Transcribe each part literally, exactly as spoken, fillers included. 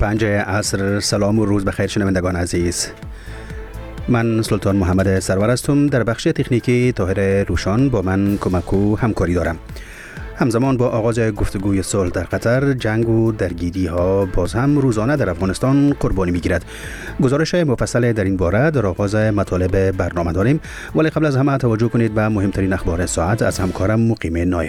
پنج عصر. سلام و روز بخیر شنوندگان عزیز. من سلطان محمد سرور هستم. در بخش تکنیکی طاهر روشان با من کمک و همکاری دارم. همزمان با آغاز گفتگوی صلح در قطر، جنگ و درگیری ها باز هم روزانه در افغانستان قربانی می گیرد. گزارش مفصل در این باره در آغاز مطالب برنامه داریم، ولی قبل از همه توجه کنید به مهمترین اخبار ساعت از همکارم مقیم نایب.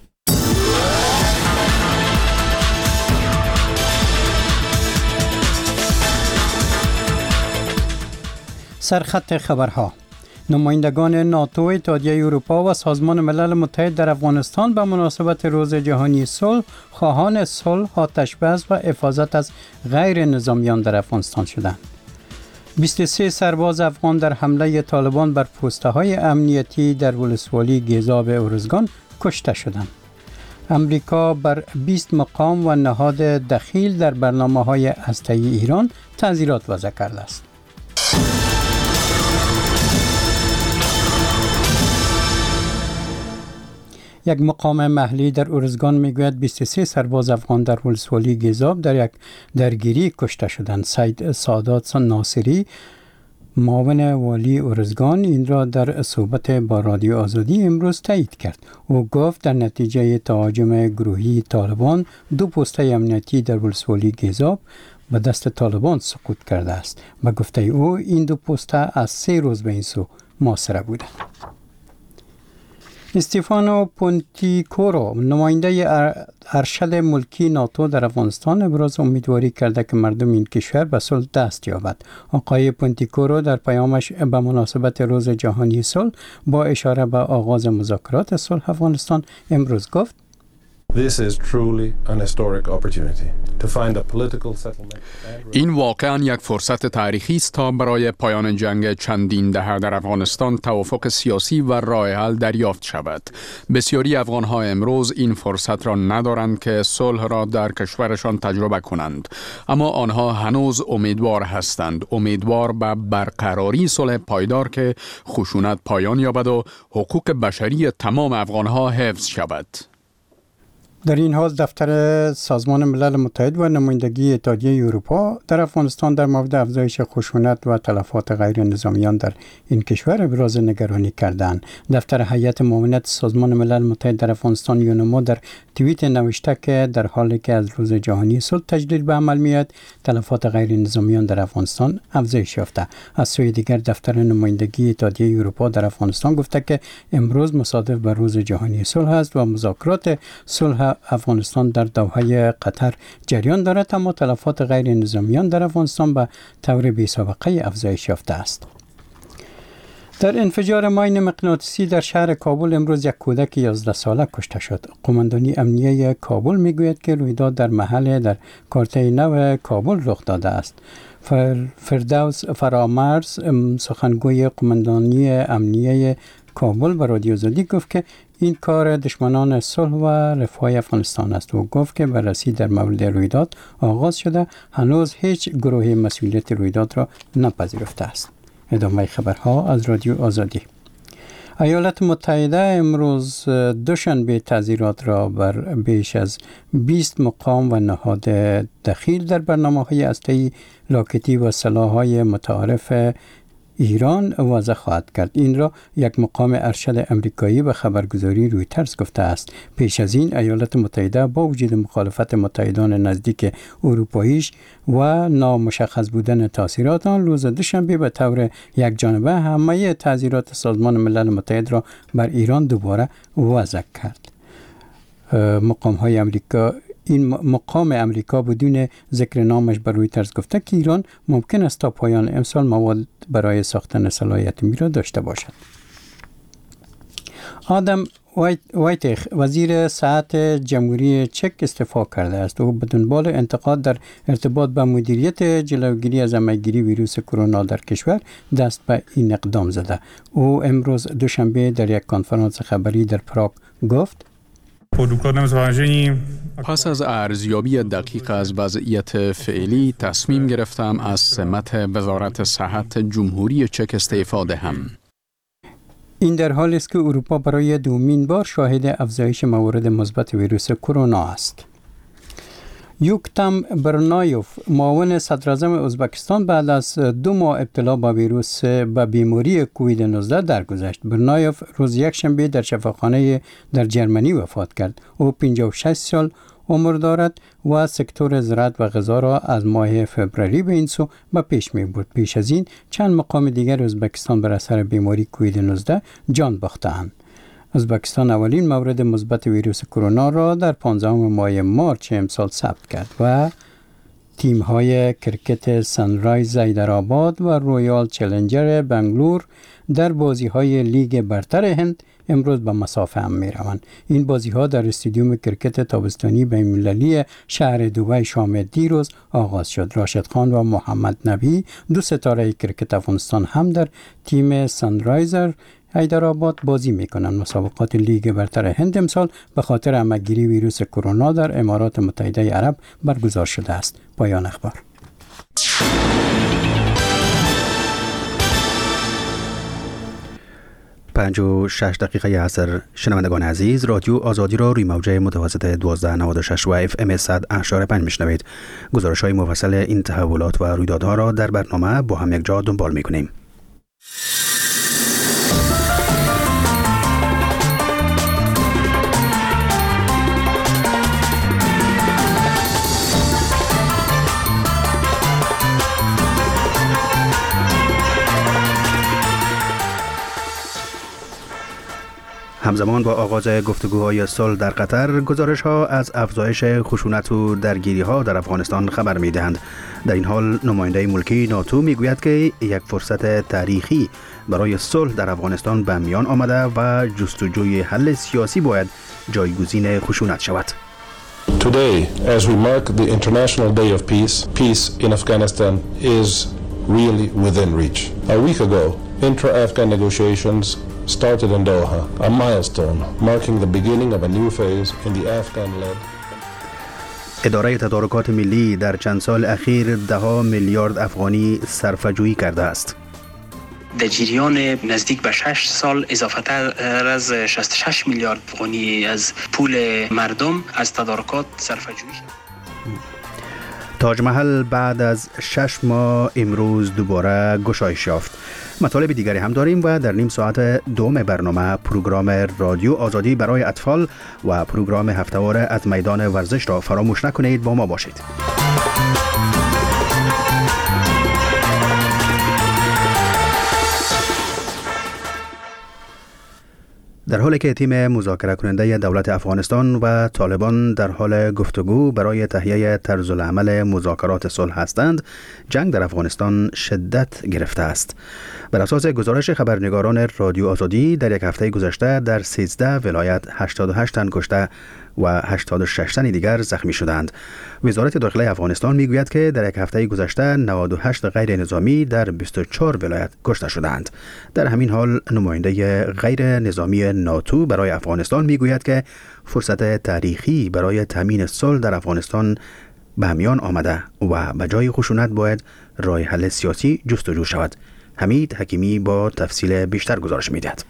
سرخط خبرها: نمایندگان ناتو، اتحادیه اروپا و سازمان ملل متحد در افغانستان به مناسبت روز جهانی صلح خواهان صلح، آتش‌بس و حفاظت از غیر نظامیان در افغانستان شدند. بیست و سه سرباز افغان در حمله طالبان بر پوسته‌های امنیتی در ولسوالی گیزاب ارزگان کشته شدند. امریکا بر بیست مقام و نهاد دخیل در برنامه‌های هسته‌ای ایران تعزیرات وضع کرده است. یک مقام محلی در ارزگان میگوید بیست و سه سرباز افغان در ولسوالی گیزاب در یک درگیری کشته شدند. سید سادات ناصری، معاون والی ارزگان، این را در صحبت با رادیو آزادی امروز تایید کرد. او گفت در نتیجه تهاجم گروهی طالبان دو پوسته امنیتی در ولسوالی گیزاب به دست طالبان سقوط کرده است. به گفته او این دو پوسته از سه روز به این سو محاصره بودند. استیفانو پونتیکورو، نماینده ارشد ملکی ناتو در افغانستان، ابراز امیدواری کرده که مردم این کشور به صلح دست یابد. آقای پونتیکورو در پیامش به مناسبت روز جهانی صلح با اشاره به آغاز مذاکرات صلح افغانستان امروز گفت: This is truly an historic opportunity to find a political settlement. این واقعاً یک فرصت تاریخی است تا برای پایان جنگ چندین دهه در افغانستان توافق سیاسی و راه حل دریافت شود. بسیاری افغان‌ها امروز این فرصت را ندارند که صلح را در کشورشان تجربه کنند، اما آنها هنوز امیدوار هستند، امیدوار به برقراری صلح پایدار که خشونت پایان یابد و حقوق بشری تمام افغان‌ها حفظ شود. در این حال دفتر سازمان ملل متحد و نمایندگی اتحادیه اروپا در افغانستان در مورد افزایش خشونت و تلفات غیر نظامیان در این کشور ابراز نگرانی کردند. دفتر هیئت معاونت سازمان ملل متحد در افغانستان یونما در توییت نوشته که در حالی که از روز جهانی صلح تجدید به عمل میاد، تلفات غیر نظامیان در افغانستان افزایش یافته. از سوی دیگر دفتر نمایندگی اتحادیه اروپا در افغانستان گفته که امروز مصادف به روز جهانی صلح است و مذاکرات صلح افغانستان در دوحه قطر جریان دارد، اما تلفات غیر نظامیان در افغانستان به طور بی‌سابقه افزایش یافته است. در انفجار ماین مغناطیسی در شهر کابل امروز یک کودک یازده ساله کشته شد. قماندانی امنیه کابل میگوید که رویداد در محل در کارته نو کابل رخ داده است. فردوس فرامرز، سخنگوی قماندانی امنیه کابل، به رادیو آزادی گفت که این کار دشمنان صلح و رفاه افغانستان است و گفت که بررسی در مورد رویداد آغاز شده، هنوز هیچ گروهی مسئولیت رویداد را نپذیرفته است. ادامه خبرها از رادیو آزادی. ایالات متحده امروز دوشنبه تعزیرات را بر بیش از بیست مقام و نهاد دخیل در برنامه‌های هسته‌ای راکتی و سلاح‌های متعارف ایران وضع خواهد کرد. این را یک مقام ارشد امریکایی به خبرگزاری رویترز گفته است. پیش از این ایالات متحده با وجود مخالفت متحدان نزدیک اروپاییش و نامشخص بودن تاثیرات آن، روز دوشنبه به طور یک جانبه همه تعزیرات سازمان ملل متحد را بر ایران دوباره وضع کرد. مقام های امریکا این مقام امریکا بدون ذکر نامش بر رویترز گفته که ایران ممکن است تا پایان امسال مواد برای ساختن سلاح اتمی را داشته باشد. آدم وایتیخ، وزیر صحت جمهوری چک، استعفا کرده است. او به دنبال انتقاد در ارتباط با مدیریت جلوگیری از همه‌گیری ویروس کرونا در کشور دست به این اقدام زده. او امروز دوشنبه در یک کنفرانس خبری در پراگ گفت: پس از ارزیابی دقیق از وضعیت فعلی تصمیم گرفتم از سمت وزارت صحت جمهوری چک استعفا دهم. این در حالی است که اروپا برای دومین بار شاهد افزایش موارد مثبت ویروس کرونا است. یوکتم برنایوف معاون صدراعظم ازبکستان بعد از دو ماه ابتلا با ویروس به بیماری کووید نوزده درگذشت. برنایوف روز یکشنبه در شفاخانه در جرمنی وفات کرد. او پنجاه و شش سال عمر دارد و سکتور زراعت و غذا را از ماه فوریه به این سو به پیش می برد. پیش از این چند مقام دیگر ازبکستان بر اثر بیماری کووید نوزده جان باختند. ازبکستان اولین مورد مثبت ویروس کرونا را در پانزدهم ماه مارچ امسال ثبت کرد و تیم‌های کرکت سانرایز حیدرآباد و رویال چالنجر بنگلور در بازی‌های لیگ برتر هند امروز به مسافه هم می‌روند. این بازی‌ها در استادیوم کرکت تابستانی بین‌المللی شهر دبی شام دیروز آغاز شد. راشد خان و محمد نبی دو ستاره کرکت افغانستان هم در تیم سانرایزر حیدرآباد بازی میکنند. مسابقات لیگ برتر هند امسال به خاطر همه‌گیری ویروس کرونا در امارات متحده عرب برگزار شده است. پایان اخبار. پنج و شش دقیقه عصر. شنوندگان عزیز، رادیو آزادی را روی موج متوسط دوازده نود و شش و اف ام صد و هشت و پنج میشنوید. گزارش های مفصل این تحولات و رویدادها را در برنامه با هم یک جا دنبال میکنیم. همزمان با آغاز گفتگوهای صلح در قطر، گزارش‌ها از افزایش خشونت و درگیری‌ها در افغانستان خبر می‌دهند. در این حال نماینده ملکی ناتو می‌گوید که یک فرصت تاریخی برای صلح در افغانستان به میان آمده و جستجوی حل سیاسی باید جایگزین خشونت شود. Today, as we mark the International Day of Peace, peace in Afghanistan is really within reach. A week ago, intra-Afghan negotiations started in Doha, a milestone marking the beginning of a new phase in the Afghan-led. اداره تدارکات ملی در چند سال اخیر ده میلیارد افغانی صرفه‌جویی کرده است. در جریان نزدیک به شش سال اضافه تر از شصت و شش میلیارد افغانی از پول مردم از تدارکات صرفه‌جویی شد. تاج محل بعد از شش ماه امروز دوباره گشایش یافت. مطالب دیگری هم داریم و در نیم ساعت دوم برنامه پروگرام رادیو آزادی برای اطفال و پروگرام هفته‌وار از میدان ورزش را فراموش نکنید. با ما باشید. در حالی که تیم مذاکره کننده دولت افغانستان و طالبان در حال گفتگو برای تهیه طرز العمل مذاکرات صلح هستند، جنگ در افغانستان شدت گرفته است. بر اساس گزارش خبرنگاران رادیو آزادی، در یک هفته گذشته در سیزده ولایت هشتاد و هشت تن کشته و هشتاد و شش تن دیگر زخمی شدند. وزارت داخلی افغانستان میگوید که در یک هفته گذشته نود و هشت غیر نظامی در بیست و چهار ولایت کشته شدند. در همین حال نماینده غیر نظامی ناتو برای افغانستان میگوید که فرصت تاریخی برای تامین صلح در افغانستان به میان آمده و به جای خشونت باید راه حل سیاسی جستجو شود. حمید حکیمی با تفصیل بیشتر گزارش میدهد.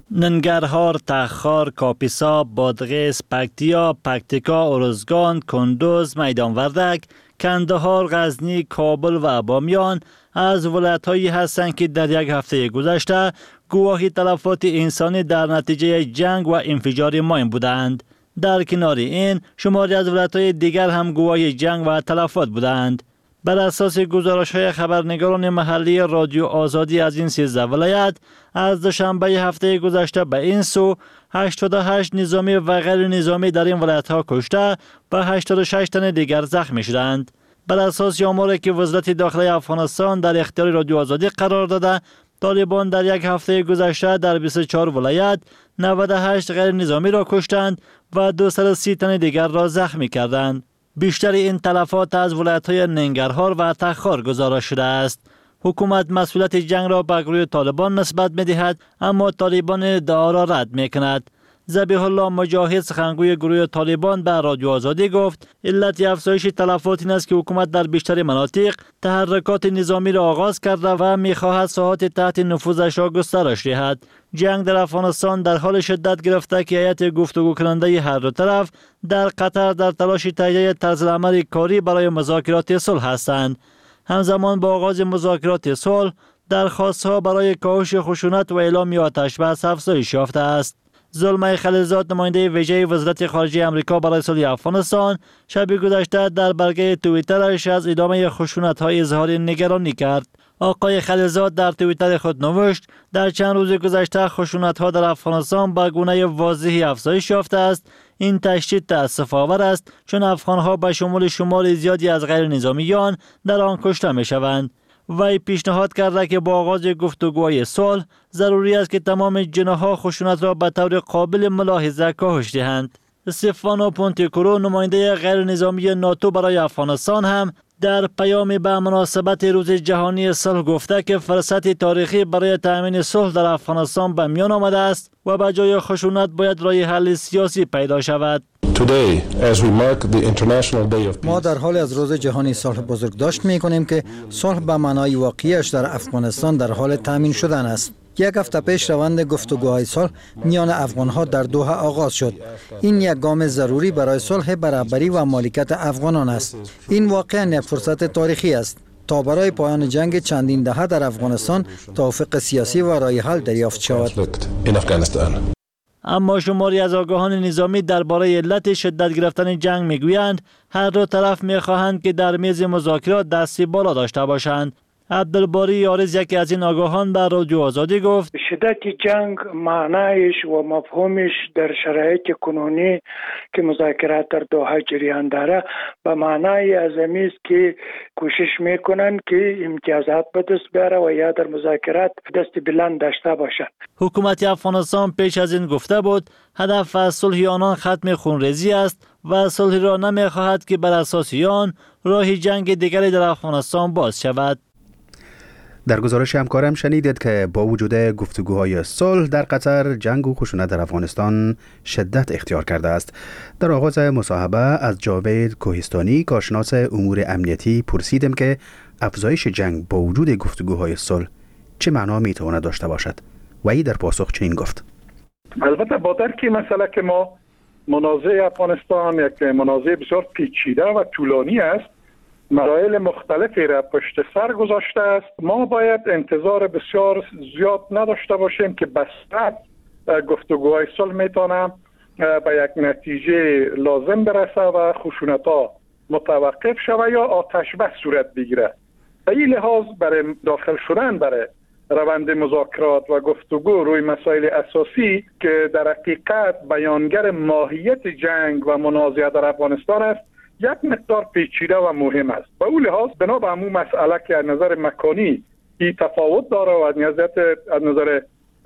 ننگرهار، تخار، کاپیسا، بادغیس، پکتیا، پکتیکا، ارزگان، کندوز، میدان وردک، کندهار، غزنی، کابل و بامیان از ولایت‌هایی هستند که در یک هفته گذشته گواهی تلفات انسانی در نتیجه جنگ و انفجار ماین بودند. در کنار این شماری از ولایت‌های دیگر هم گواهی جنگ و تلفات بودند. بر اساس گزارش‌های خبرنگاران محلی رادیو آزادی از این سیزده ولایت، از دوشنبه هفته گذشته به این سو هشتاد و هشت نظامی و غیر نظامی در این ولایت‌ها کشته و هشتاد و شش تن دیگر زخمی شدند. بر اساس آماری که وزارت داخلی افغانستان در اختیار رادیو آزادی قرار داده، طالبان در یک هفته گذشته در بیست و چهار ولایت نود و هشت غیر نظامی را کشتند و دویست و سی تن دیگر را زخمی کردند. بیشتر این تلفات از ولایت‌های ننگرهار و تخار گزارش شده است. حکومت مسئولیت جنگ را به گروه طالبان نسبت می‌دهد، اما طالبان ادعا را رد می‌کند. ذبیح الله مجاهد، سخنگوی گروه طالبان، به رادیو آزادی گفت علت افزایش تلفات این است که حکومت در بیشتر مناطق تحرکات نظامی را آغاز کرده و می‌خواهد ساحات تحت نفوذش را گسترش دهد. جنگ در افغانستان در حال شدت گرفته که هیئت گفتگو کننده هر دو طرف در قطر در تلاش تهیه طرز عمل کاری برای مذاکرات صلح هستند. همزمان با آغاز مذاکرات صلح، درخواست‌ها برای کاهش خشونت و اعلام آتش بس افزایش یافته است. زلمه خلیلزاد، نماینده ویژه وزارت خارجه آمریکا برای صلح افغانستان، شب گذشته در برگه توییترش از ادامه خشونت‌های اظهار نگرانی کرد. آقای خلیلزاد در توییتر خود نوشت: در چند روز گذشته خشونت‌ها در افغانستان به گونه واضحی افزایش یافته است. این تشدید تأسف‌آور است، چون افغان‌ها به شمول شمار زیادی از غیر نظامیان در آن کشته می‌شوند. وی پیشنهاد کرده که با آغاز گفتگوهای صلح ضروری است که تمام جناح‌ها خشونت را به طور قابل ملاحظه کاهش دهند. استفانو پونتیکورو، نماینده غیر نظامی ناتو برای افغانستان، هم در پیامی به مناسبت روز جهانی صلح گفته که فرصت تاریخی برای تأمین صلح در افغانستان به میان آمده است و به جای خشونت باید راه حل سیاسی پیدا شود. Today, as we mark the International Day of Peace, ما در حال از روز جهانی صلح بزرگداشت می‌کنیم که صلح به معنای واقعیش در افغانستان در حال تامین شدن است. یک هفته پیش روند گفتگوهای صلح میان افغان‌ها در دوحه آغاز شد. این یک گام ضروری برای صلح برابری و مالکیت افغانان است. این واقعاً یک فرصت تاریخی است تا برای پایان جنگ چندین دهه در افغانستان توافق سیاسی و راه حل دریافت شود. اما شماری از آگاهان نظامی درباره علت شدت گرفتن جنگ میگویند هر دو طرف میخواهند که در میز مذاکرات دستی بالا داشته باشند. عبدالباری یارز، یکی از این آگاهان، به رادیو آزادی گفت: شدت جنگ معنایش و مفهومش در شرایط کنونی که مذاکرات در دوحه جریان داره به معنای ازمی است که کوشش میکنن که امتیازات به دست بیاره و یا در مذاکرات دست بلند داشته باشند. حکومت افغانستان پیش از این گفته بود هدف از صلح آنان ختم خونریزی است و صلح را نمیخواهد که بر اساس آن راه جنگ دیگری در افغانستان باز شود. در گزارش همکارم شنیدید که با وجود گفتگوهای صلح در قطر، جنگ و خشونت در افغانستان شدت اختیار کرده است. در آغاز مصاحبه از جاوید کوهستانی، کارشناس امور امنیتی، پرسیدم که افزایش جنگ با وجود گفتگوهای صلح چه معنا میتواند داشته باشد. و ای در پاسخ چنین گفت: البته با درک مسئله که ما منازعه افغانستان یک منازعه بسیار پیچیده و طولانی است، مراحل مختلفی را پشت سر گذاشته است، ما باید انتظار بسیار زیاد نداشته باشیم که بسرعت گفتگوهای صلح میتونه به یک نتیجه لازم برسه و خشونت‌ها متوقف شود یا آتش بس صورت بگیره. به این لحاظ برای داخل شدن برای روند مذاکرات و گفتگو روی مسائل اساسی که در حقیقت بیانگر ماهیت جنگ و منازعه در افغانستان است، یک مقدار پیچیده و مهم است. به اون لحاظ بنا به همون مسئله که از نظر مکانی این تفاوت داره و از نظر از نظر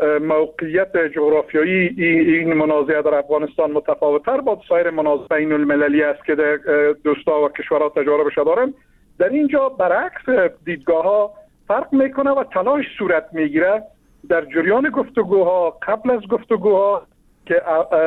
موقعیت جغرافیایی این منازعه در افغانستان متفاوت‌تر با سایر منازعه بین المللی است که دوستا و کشورها تجاربش دارن، در اینجا برعکس دیدگاه‌ها فرق میکنه و تلاش صورت میگیره در جریان گفتگوها، قبل از گفتگوها، که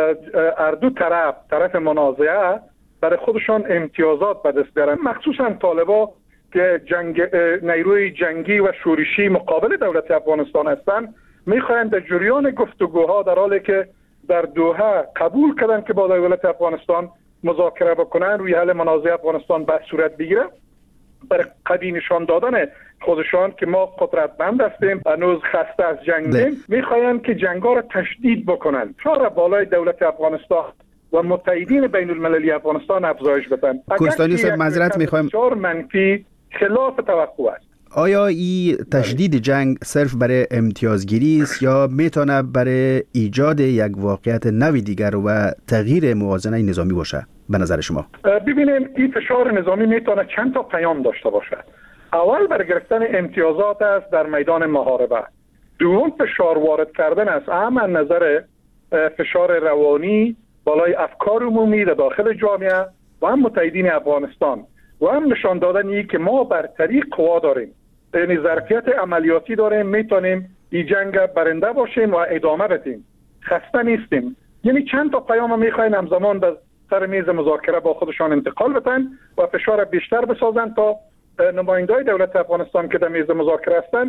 هر دو طرف طرف منازعه برای خودشان امتیازات به دست بیارن، مخصوصا طالبا که جنگ نیروی جنگی و شورشی مقابل دولت افغانستان هستند، میخواهند در جریان گفتگوها در حالی که در دوحه قبول کردن که با دولت افغانستان مذاکره بکنن روی حل منازعه افغانستان به صورت بگیره، برای قوی نشان دادن خودشان که ما قدرتمند هستیم، هنوز خسته از جنگیم، میخواهند که جنگا را تشدید بکنن، فشار بالای دولت افغانستان و متحدین بین المللی افغانستان افزایش بدن. کوهستانی صاحب، معذرت میخوایم، بسیار منفی خلاف توقع است. آیا این تشدید جنگ صرف برای امتیازگیری است یا میتونه برای ایجاد یک واقعیت نوی دیگر و تغییر موازنه نظامی باشه به نظر شما؟ ببینیم این فشار نظامی میتونه چند تا پیام داشته باشه. اول برای گرفتن امتیازات است در میدان محاربه. دوم فشار وارد کردن است، هم از نظر فشار روانی بالای افکار عمومی در داخل جامعه و هم متحدین افغانستان و هم نشان دادن که ما برتری قوا داریم، یعنی ظرفیت عملیاتی داریم، میتونیم این جنگ برنده باشیم و ادامه بدیم، خسته نیستیم. یعنی چند تا پیام میخواین همزمان به سر میز مذاکره با خودشان انتقال بدن و فشار بیشتر بسازن تا نماینده‌های دولت افغانستان که در میز مذاکره هستند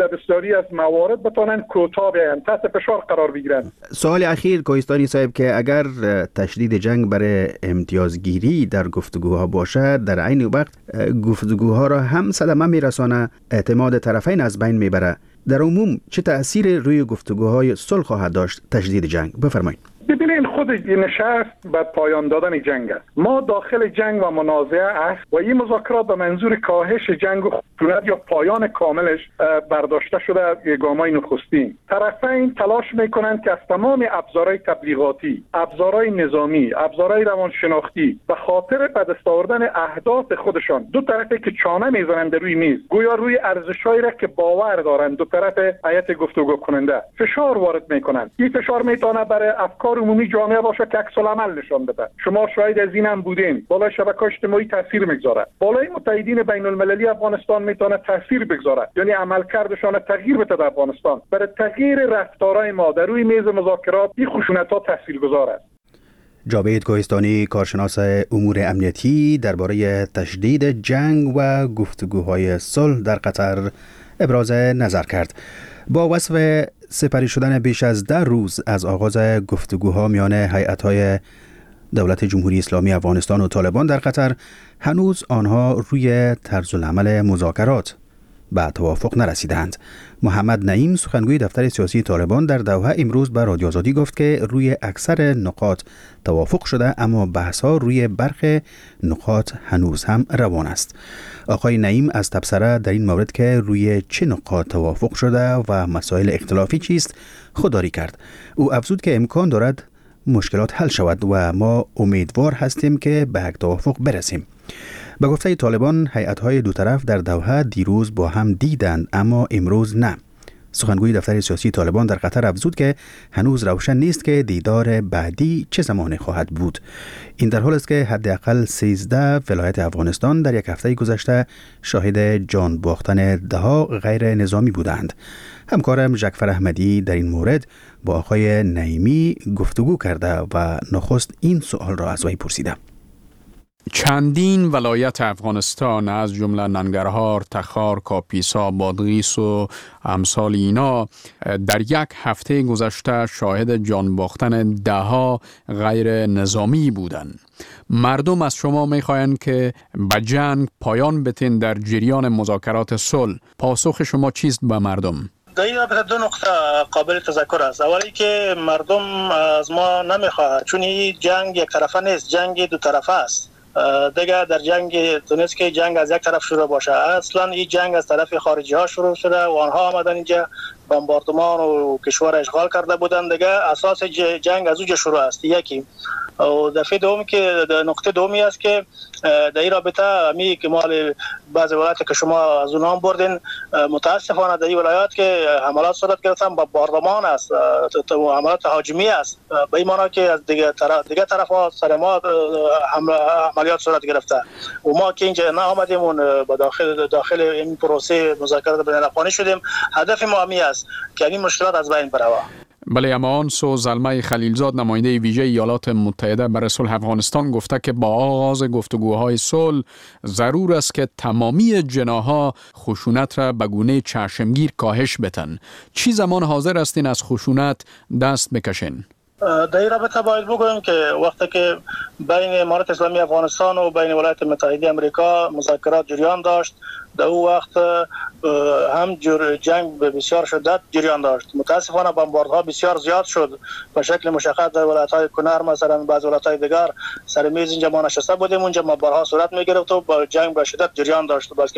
در بسیاری از موارد بتونن کوتاه بیاین، تحت فشار قرار بگیرن. سوال اخیر کوهستانی صاحب که اگر تشدید جنگ برای امتیازگیری در گفتگوها باشد، در عین وقت گفتگوها را هم صدمه میرسانه، اعتماد طرفین از بین میبره، در عموم چه تأثیر روی گفتگوهای صلح خواهد داشت تشدید جنگ؟ بفرمایید. ببینین خود نشست بر پایان دادن جنگ است. ما داخل جنگ و منازعه است و این مذاکرات به منظور کاهش جنگ و خشونت یا پایان کاملش برداشته شده گام‌های نخستین. طرفین تلاش میکنند که از تمام ابزارهای تبلیغاتی، ابزارهای نظامی، ابزارهای روانشناختی به خاطر به دست آوردن اهداف خودشان دو طرفی که چانه میزنند روی میز، گویا روی ارزش‌هایی را که باور دارند دو طرف هیئت گفتگو کننده فشار وارد میکنند. این فشار میتونه برای افکار عمومی جامعه باشه که عکس العمل نشان بده. شما شاهد از این هم بودین، بالای شبکه‌های اجتماعی تاثیر میگذاره، بالای متحدین بین المللی افغانستان میتونه تاثیر بگذاره، یعنی عملکردشان تغییر بده در افغانستان. برای تغییر رفتارهای ما در روی میز مذاکرات این خشونت‌ها تاثیرگذار است. جاوید کوهستانی، کارشناس امور امنیتی، درباره تشدید جنگ و گفتگوهای صلح در قطر ابراز نظر کرد. با وصف سپری شدن بیش از ده روز از آغاز گفتگوها میان هیئت‌های دولت جمهوری اسلامی افغانستان و طالبان در قطر، هنوز آنها روی طرز العمل مذاکرات به توافق نرسیدند. محمد نعیم، سخنگوی دفتر سیاسی طالبان، در دوحه امروز به رادیو آزادی گفت که روی اکثر نقاط توافق شده، اما بحث‌ها روی برخی نقاط هنوز هم روان است. آقای نعیم از تبصره در این مورد که روی چه نقاط توافق شده و مسائل اختلافی چیست خودداری کرد. او افزود که امکان دارد مشکلات حل شود و ما امیدوار هستیم که به یک توافق برسیم. به گفته طالبان، هیئت‌های دو طرف در دوحه دیروز با هم دیدند، اما امروز نه. سخنگوی دفتر سیاسی طالبان در قطر افزود که هنوز روشن نیست که دیدار بعدی چه زمانی خواهد بود. این در حال است که حداقل سیزده ولایت افغانستان در یک هفته گذشته شاهد جان باختن دهها غیر نظامی بودند. همکارم جعفر احمدی در این مورد با آقای نعیمی گفتگو کرده و نخست این سوال را از وی پرسیده. چندین ولایت افغانستان از جمله ننگرهار، تخار، کاپیسا، بادغیس و امثال اینا در یک هفته گذشته شاهد جان باختن دهها غیر نظامی بودند. مردم از شما میخواهند که به جنگ پایان بتین در جریان مذاکرات صلح. پاسخ شما چیست به مردم؟ در این رابطه دو نقطه قابل تذکر است. اولی که مردم از ما نمیخواهد، چون این جنگ یک طرفه نیست، جنگ دو طرفه است. دیگه در جنگ تونست که جنگ از یک طرف شروع باشه. اصلا این جنگ از طرف خارجی ها شروع شده و آنها آمدن اینجا بمباردمان و کشور اشغال کرده بودن. دیگه اساس جنگ از اونجا شروع است. یکی و دفعه دوم که نقطه دومی است که در این رابطه امی که مال بعض ولایات که شما از اونها بردین، متاسفانه در این ولایات که حملات صورت گرفتن با بمباردمان است، حملات هاجمی است، به این معنی که از دیگه طرف دیگه طرف ها سر ما عملیات صورت گرفته و ما که اینجا نه آمدیم با داخل داخل این پروسه مذاکرات بین الافغانی شدیم. هدف ما همی است که این مشکلات از بین بره. بله، اما آن سو زلمه خلیلزاد، نماینده ویژه ایالات متحده برای صلح افغانستان، گفته که با آغاز گفتگوهای صلح ضرور است که تمامی جناح‌ها خشونت را به گونه چشمگیر کاهش بدن. چی زمان حاضر هستین از خشونت دست بکشین؟ در این رابطه باید بگویم که وقتی که بین امارات اسلامی افغانستان و بین ولایت متحده امریکا مذاکرات جریان داشت، در او وقت هم جنگ به بسیار شدت جریان داشت. متاسفانه بمباردها بسیار زیاد شد به شکل مشخص در ولایت‌های کنر، مثلا بعض ولایت‌های دیگر سر میز اینجا ما نشسته بودیم، اونجا بمبارها صورت می‌گرفت و با جنگ به شدت جریان داشت، بلکه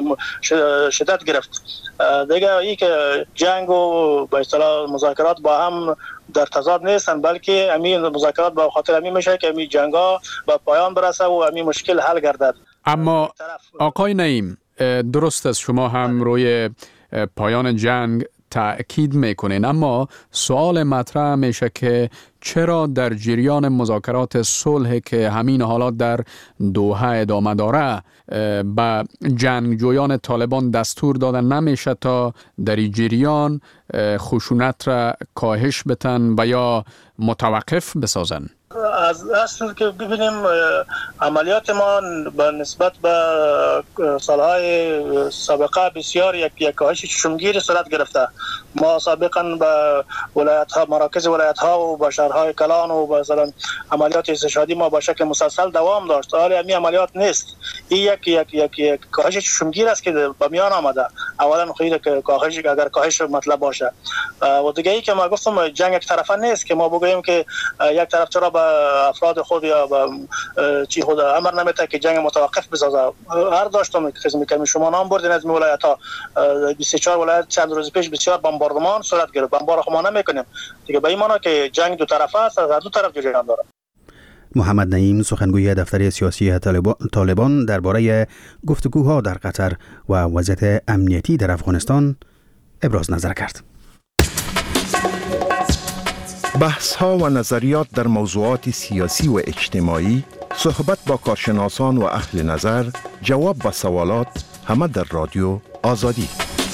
شدت گرفت. دیگه این که جنگ و به اصطلاح مذاکرات با هم در تضاد نیستن، بلکه همین مذاکرات با خاطر همین میشه که همین جنگ‌ها به پایان برسه و همین مشکل حل گردد. اما آقای نعیم، درست است شما هم روی پایان جنگ تأکید میکنین، اما سوال مطرح میشه که چرا در جریان مذاکرات صلح که همین حالات در دوحه ادامه داره به جنگجویان طالبان دستور دادن نمیشه تا در این جریان خشونت را کاهش بدن و یا متوقف بسازن؟ از اصل که ببینیم عملیات ما به نسبت به سالهای سابقه بسیار یک یک کاهش چشمگیر صورت گرفته. ما سابقا به ولایت ها، مراکز ولایت ها و به شهرهای کلان و مثلا عملیات استشهادی ما به شکل مسلسل دوام داشت. حالا همین عملیات نیست. این یک یک یک یک کاهش چشمگیر است که به میان آمده. اولا خیلی که کاهش اگر کاهش مطلب باشه و دیگه ای که ما گفتم جنگ یک طرفه نیست که ما بگوییم که یک طرف چرا به افراد خود یا به چی خود امر نمیده که جنگ متوقف بسازه. هر داشتم قسمی که شما نام بردین از ولایت ها بیست و چهار ولایت چند روز پیش بسیار بمباردمان صورت گرفت. بمبار خو ما نمیکنیم دیگه، به این معنی که جنگ دو طرفه است، از دو طرف جریان داره. محمد نعیم سخنگوی دفتر سیاسی طالبان درباره گفتگوها در قطر و وضعیت امنیتی در افغانستان ابراز نظر کرد. بحث ها و نظریات در موضوعات سیاسی و اجتماعی، صحبت با کارشناسان و اهل نظر، جواب به سوالات، همه در رادیو آزادی.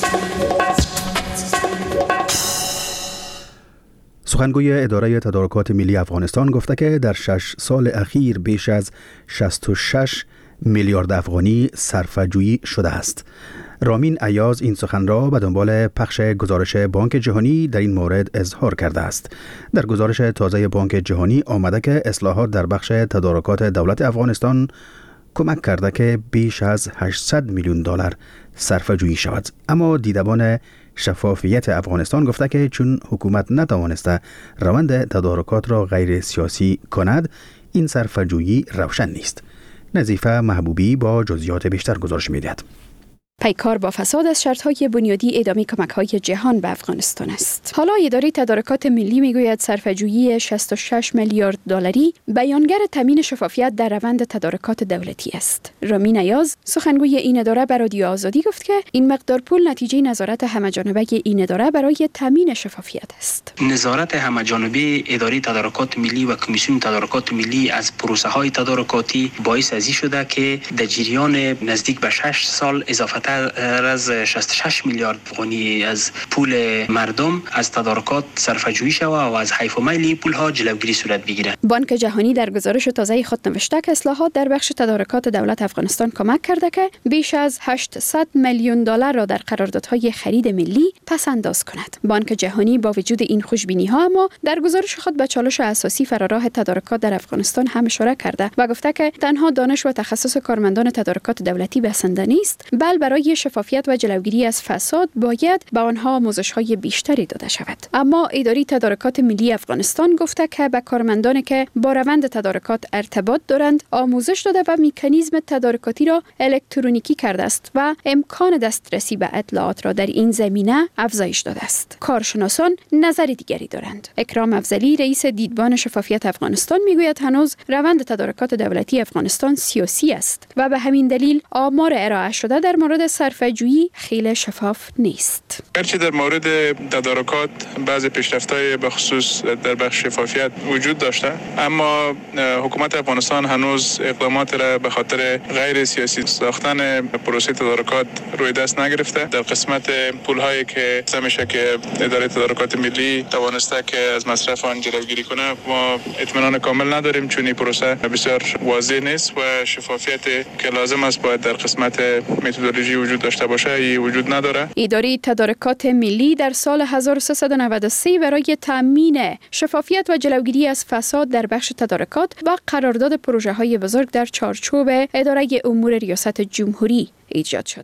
سخنگوی اداره تدارکات ملی افغانستان گفته که در شش سال اخیر بیش از شصت و شش میلیارد افغانی صرفه‌جویی شده است. رامین ایاز این سخن را به دنبال پخش گزارش بانک جهانی در این مورد اظهار کرده است. در گزارش تازه بانک جهانی آمده که اصلاحات در بخش تدارکات دولت افغانستان کمک کرده که بیش از هشتصد میلیون دلار صرفه‌جویی شود. اما دیدبان شفافیت افغانستان گفته که چون حکومت نتوانسته روند تدارکات را غیر سیاسی کند، این صرفه‌جویی روشن نیست. نظیفه محبوبی با جزئیات بیشتر گزارش می‌دهد. پیکار با فساد از شرط‌های بنیادی ادامه کمک‌های جهان به افغانستان است. حالا اداره تدارکات ملی میگوید صرفه‌جویی شصت و شش میلیارد دلاری بیانگر تامین شفافیت در روند تدارکات دولتی است. رامین ایاز سخنگوی این اداره به رادیو آزادی گفت که این مقدار پول نتیجه نظارت همه‌جانبه این اداره برای تامین شفافیت است. نظارت همه‌جانبه اداره تدارکات ملی و کمیسیون تدارکات ملی از پروسه‌های تدارکاتی باعث ازی شده که در جریان نزدیک به شش سال اضافه از شصت و شش میلیارد افغانی از پول مردم از تدارکات صرفه‌جویی شود و از حیف و میل پول ها جلوگیری صورت بگیرد. بانک جهانی در گزارش تازه خود نوشته که اصلاحات در بخش تدارکات دولت افغانستان کمک کرده که بیش از هشتصد میلیون دلار را در قراردادهای خرید ملی پس انداز کند. بانک جهانی با وجود این خوشبینی ها اما در گزارش خود به چالش اساسی فراراه تدارکات در افغانستان هم اشاره کرده و گفته که تنها دانش و تخصص کارمندان تدارکات دولتی بسنده نیست، بل برای شفافیت و جلوگیری از فساد باید به آنها آموزش‌های بیشتری داده شود. اما اداره تدارکات ملی افغانستان گفته که به کارمندانی که با روند تدارکات ارتباط دارند آموزش داده و مکانیزم تدارکاتی را الکترونیکی کرده است و امکان دسترسی به اطلاعات را در این زمینه افزایش داده است. کارشناسان نظر دیگری دارند. اکرام افضلی رئیس دیدبان شفافیت افغانستان میگوید هنوز روند تدارکات دولتی افغانستان سیاسی است و به همین دلیل آمار ارائه شده در مورد صرفه‌جویی خیلی شفاف نیست. گرچه در مورد تدارکات بعض پیشرفت‌های به خصوص در بخش شفافیت وجود داشته، اما حکومت افغانستان هنوز اقدامات را به خاطر غیر سیاسی ساختن پروسه تدارکات روی دست نگرفته. در قسمت پول‌هایی که سمیشه که اداره تدارکات ملی توانسته که از مصرف آن جلوگیری کنه، ما اطمینان کامل نداریم چون این پروسه بسیار واضح نیست و شفافیت که لازم است باید در قسمت متدولوژی وجود داشته باشه ای وجود نداره. اداره تدارکات ملی در سال هزار و سیصد و نود و سه برای تامین شفافیت و جلوگیری از فساد در بخش تدارکات و قرارداد پروژه‌های بزرگ در چارچوب اداره امور ریاست جمهوری ایجاد شد.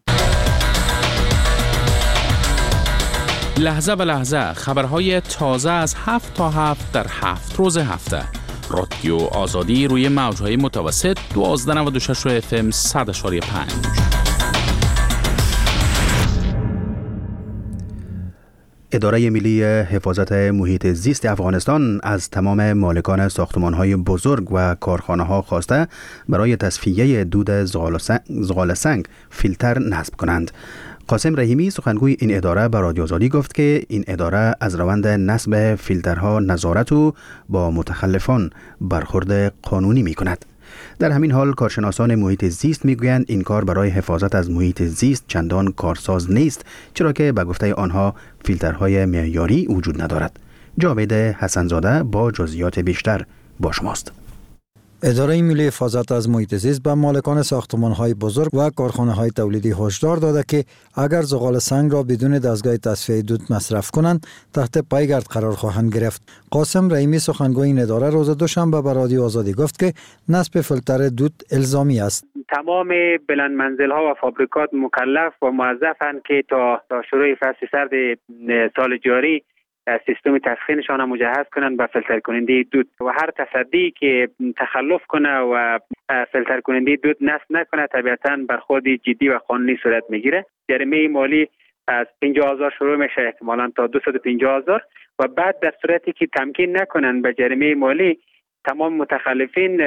لحظه به لحظه خبرهای تازه از هفت تا هفت در هفت روز هفته. رادیو آزادی روی موج‌های متوسط دوازده نود و شش اف ام صد و پنج. اداره ملی حفاظت محیط زیست افغانستان از تمام مالکان ساختمان‌های بزرگ و کارخانه‌ها خواسته برای تصفیه دود زغال سنگ فیلتر نصب کنند. قاسم رحیمی سخنگوی این اداره به رادیو آزادی گفت که این اداره از روند نصب فیلترها نظارت و با متخلفان برخورد قانونی می‌کند. در همین حال کارشناسان محیط زیست میگویند این کار برای حفاظت از محیط زیست چندان کارساز نیست، چرا که به گفته آنها فیلترهای معیاری وجود ندارد. جاوید حسنزاده با جزئیات بیشتر با شماست. اداره ملی حفاظت از محیط زیست به مالکان ساختمان‌های بزرگ و کارخانه‌های تولیدی هشدار داده که اگر زغال سنگ را بدون دستگاه تصفیه دود مصرف کنند تحت پایگرد قرار خواهند گرفت. قاسم رحیمی سخنگوی این اداره روز دوشنبه به رادیو آزادی گفت که نصب فیلتر دود الزامی است. تمام بلند منزل‌ها و فابریکات مکلف و موظفند که تا تا شروع فصل سرد سال جاری سیستم تسخینشان را مجهز کنند به فیلتر کننده دود و هر تصدی که تخلف کنه و فیلتر کننده دود نصب نکنه طبیعتاً برخورد جدی و قانونی صورت میگیره. جریمه مالی از پنجاه هزار شروع میشه احتمالاً تا دویست و پنجاه هزار و بعد در صورتی که تمکین نکنند به جریمه مالی تمام متخلفین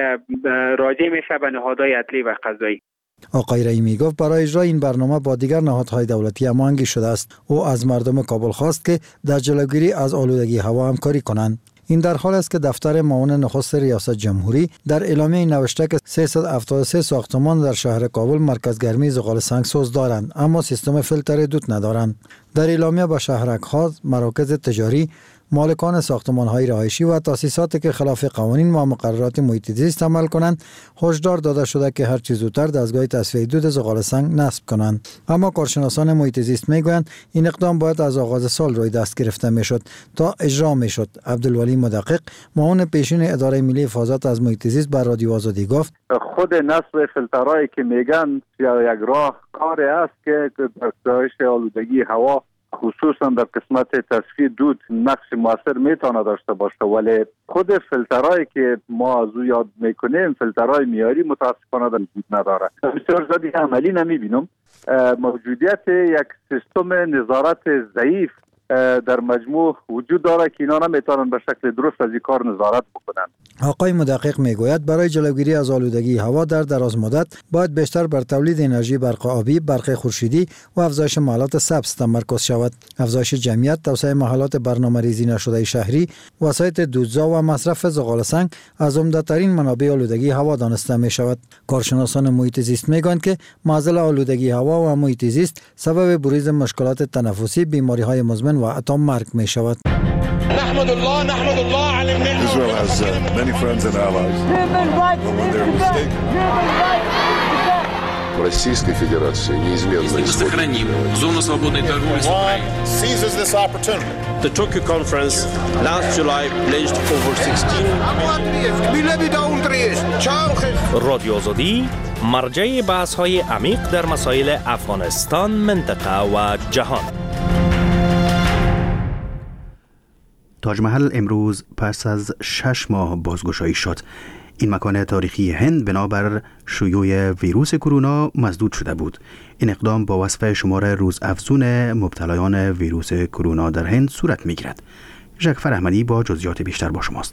راجع میشه به نهادهای عدلی و قضایی. آقای رحیمی گفت برای اجرای این برنامه با دیگر نهادهای دولتی هماهنگی شده است. او از مردم کابل خواست که در جلوگیری از آلودگی هوا همکاری کنند. این در حال است که دفتر معاون نخست ریاست جمهوری در اعلامیه نوشته که سیصد و هفتاد و سه ساختمان در شهر کابل مرکز گرمی زغال سنگسوز دارند اما سیستم فیلتر دود ندارند. در اعلامیه به شهرک‌ها، مراکز تجاری، مالکان ساختمان‌های رهایشی و تأسیساتی که خلاف قوانین و مقررات محیط زیست عمل کنند هشدار داده شده که هر چه زودتر دستگاه تصفیه دود زغال سنگ نصب کنند. اما کارشناسان محیط زیست میگویند این اقدام باید از آغاز سال روی دست گرفته میشد تا اجرا میشد. عبدالولی مدقق معاون پیشین اداره ملی حفاظت از محیط زیست بر رادیو آزادی گفت خود نصب فیلترهایی که میگن یا یک راه کاری است که در کاهش آلودگی هوا خصوصا در قسمت تصفیه دود نقش موثر میتونه داشته باشه، ولی خود فیلترهایی که ما از او یاد میکنیم فیلترهای معیاری متاسفانه وجود نداره. بسیار زیادی عملی نمیبینم. موجودیت یک سیستم نظارت ضعیف در مجموع وجود داره که اینا نمیتونن به شکل درست از این کار نظارت بکنن. آقای مدقق میگوید برای جلوگیری از آلودگی هوا در دراز مدت باید بیشتر بر تولید انرژی برق آبی، برق خورشیدی و افزایش محلات سبز تمرکز شود. افزایش جمعیت، توسعه محلات برنامه‌ریزی نشده شهری، وسایط دودزا و مصرف زغال سنگ از عمده‌ترین منابع آلودگی هوا دانسته می شود. کارشناسان محیط زیست میگویند که معضل آلودگی هوا و محیط زیست سبب بروز مشکلات تنفسی، بیماری‌های مزمن و حتی مرگ می شود. نحمد الله نحمد الله على النعمة. Israel has uh, many friends and allies. But when they're mistaken. Российской Федерации неизменно сохраним зону свободной торговли с Украиной. Seizes this opportunity. The Tokyo conference last July pledged over sixteen. رادیو آزادی مرجع بحث‌های عمیق در مسائل افغانستان، منطقه و جهان. تاج محل امروز پس از شش ماه بازگشایی شد. این مکان تاریخی هند بنابر شیوع ویروس کرونا مسدود شده بود. این اقدام با وصف شمار روزافزون مبتلایان ویروس کرونا در هند صورت می‌گیرد. ژکفر احمدی با جزئیات بیشتر با شماست.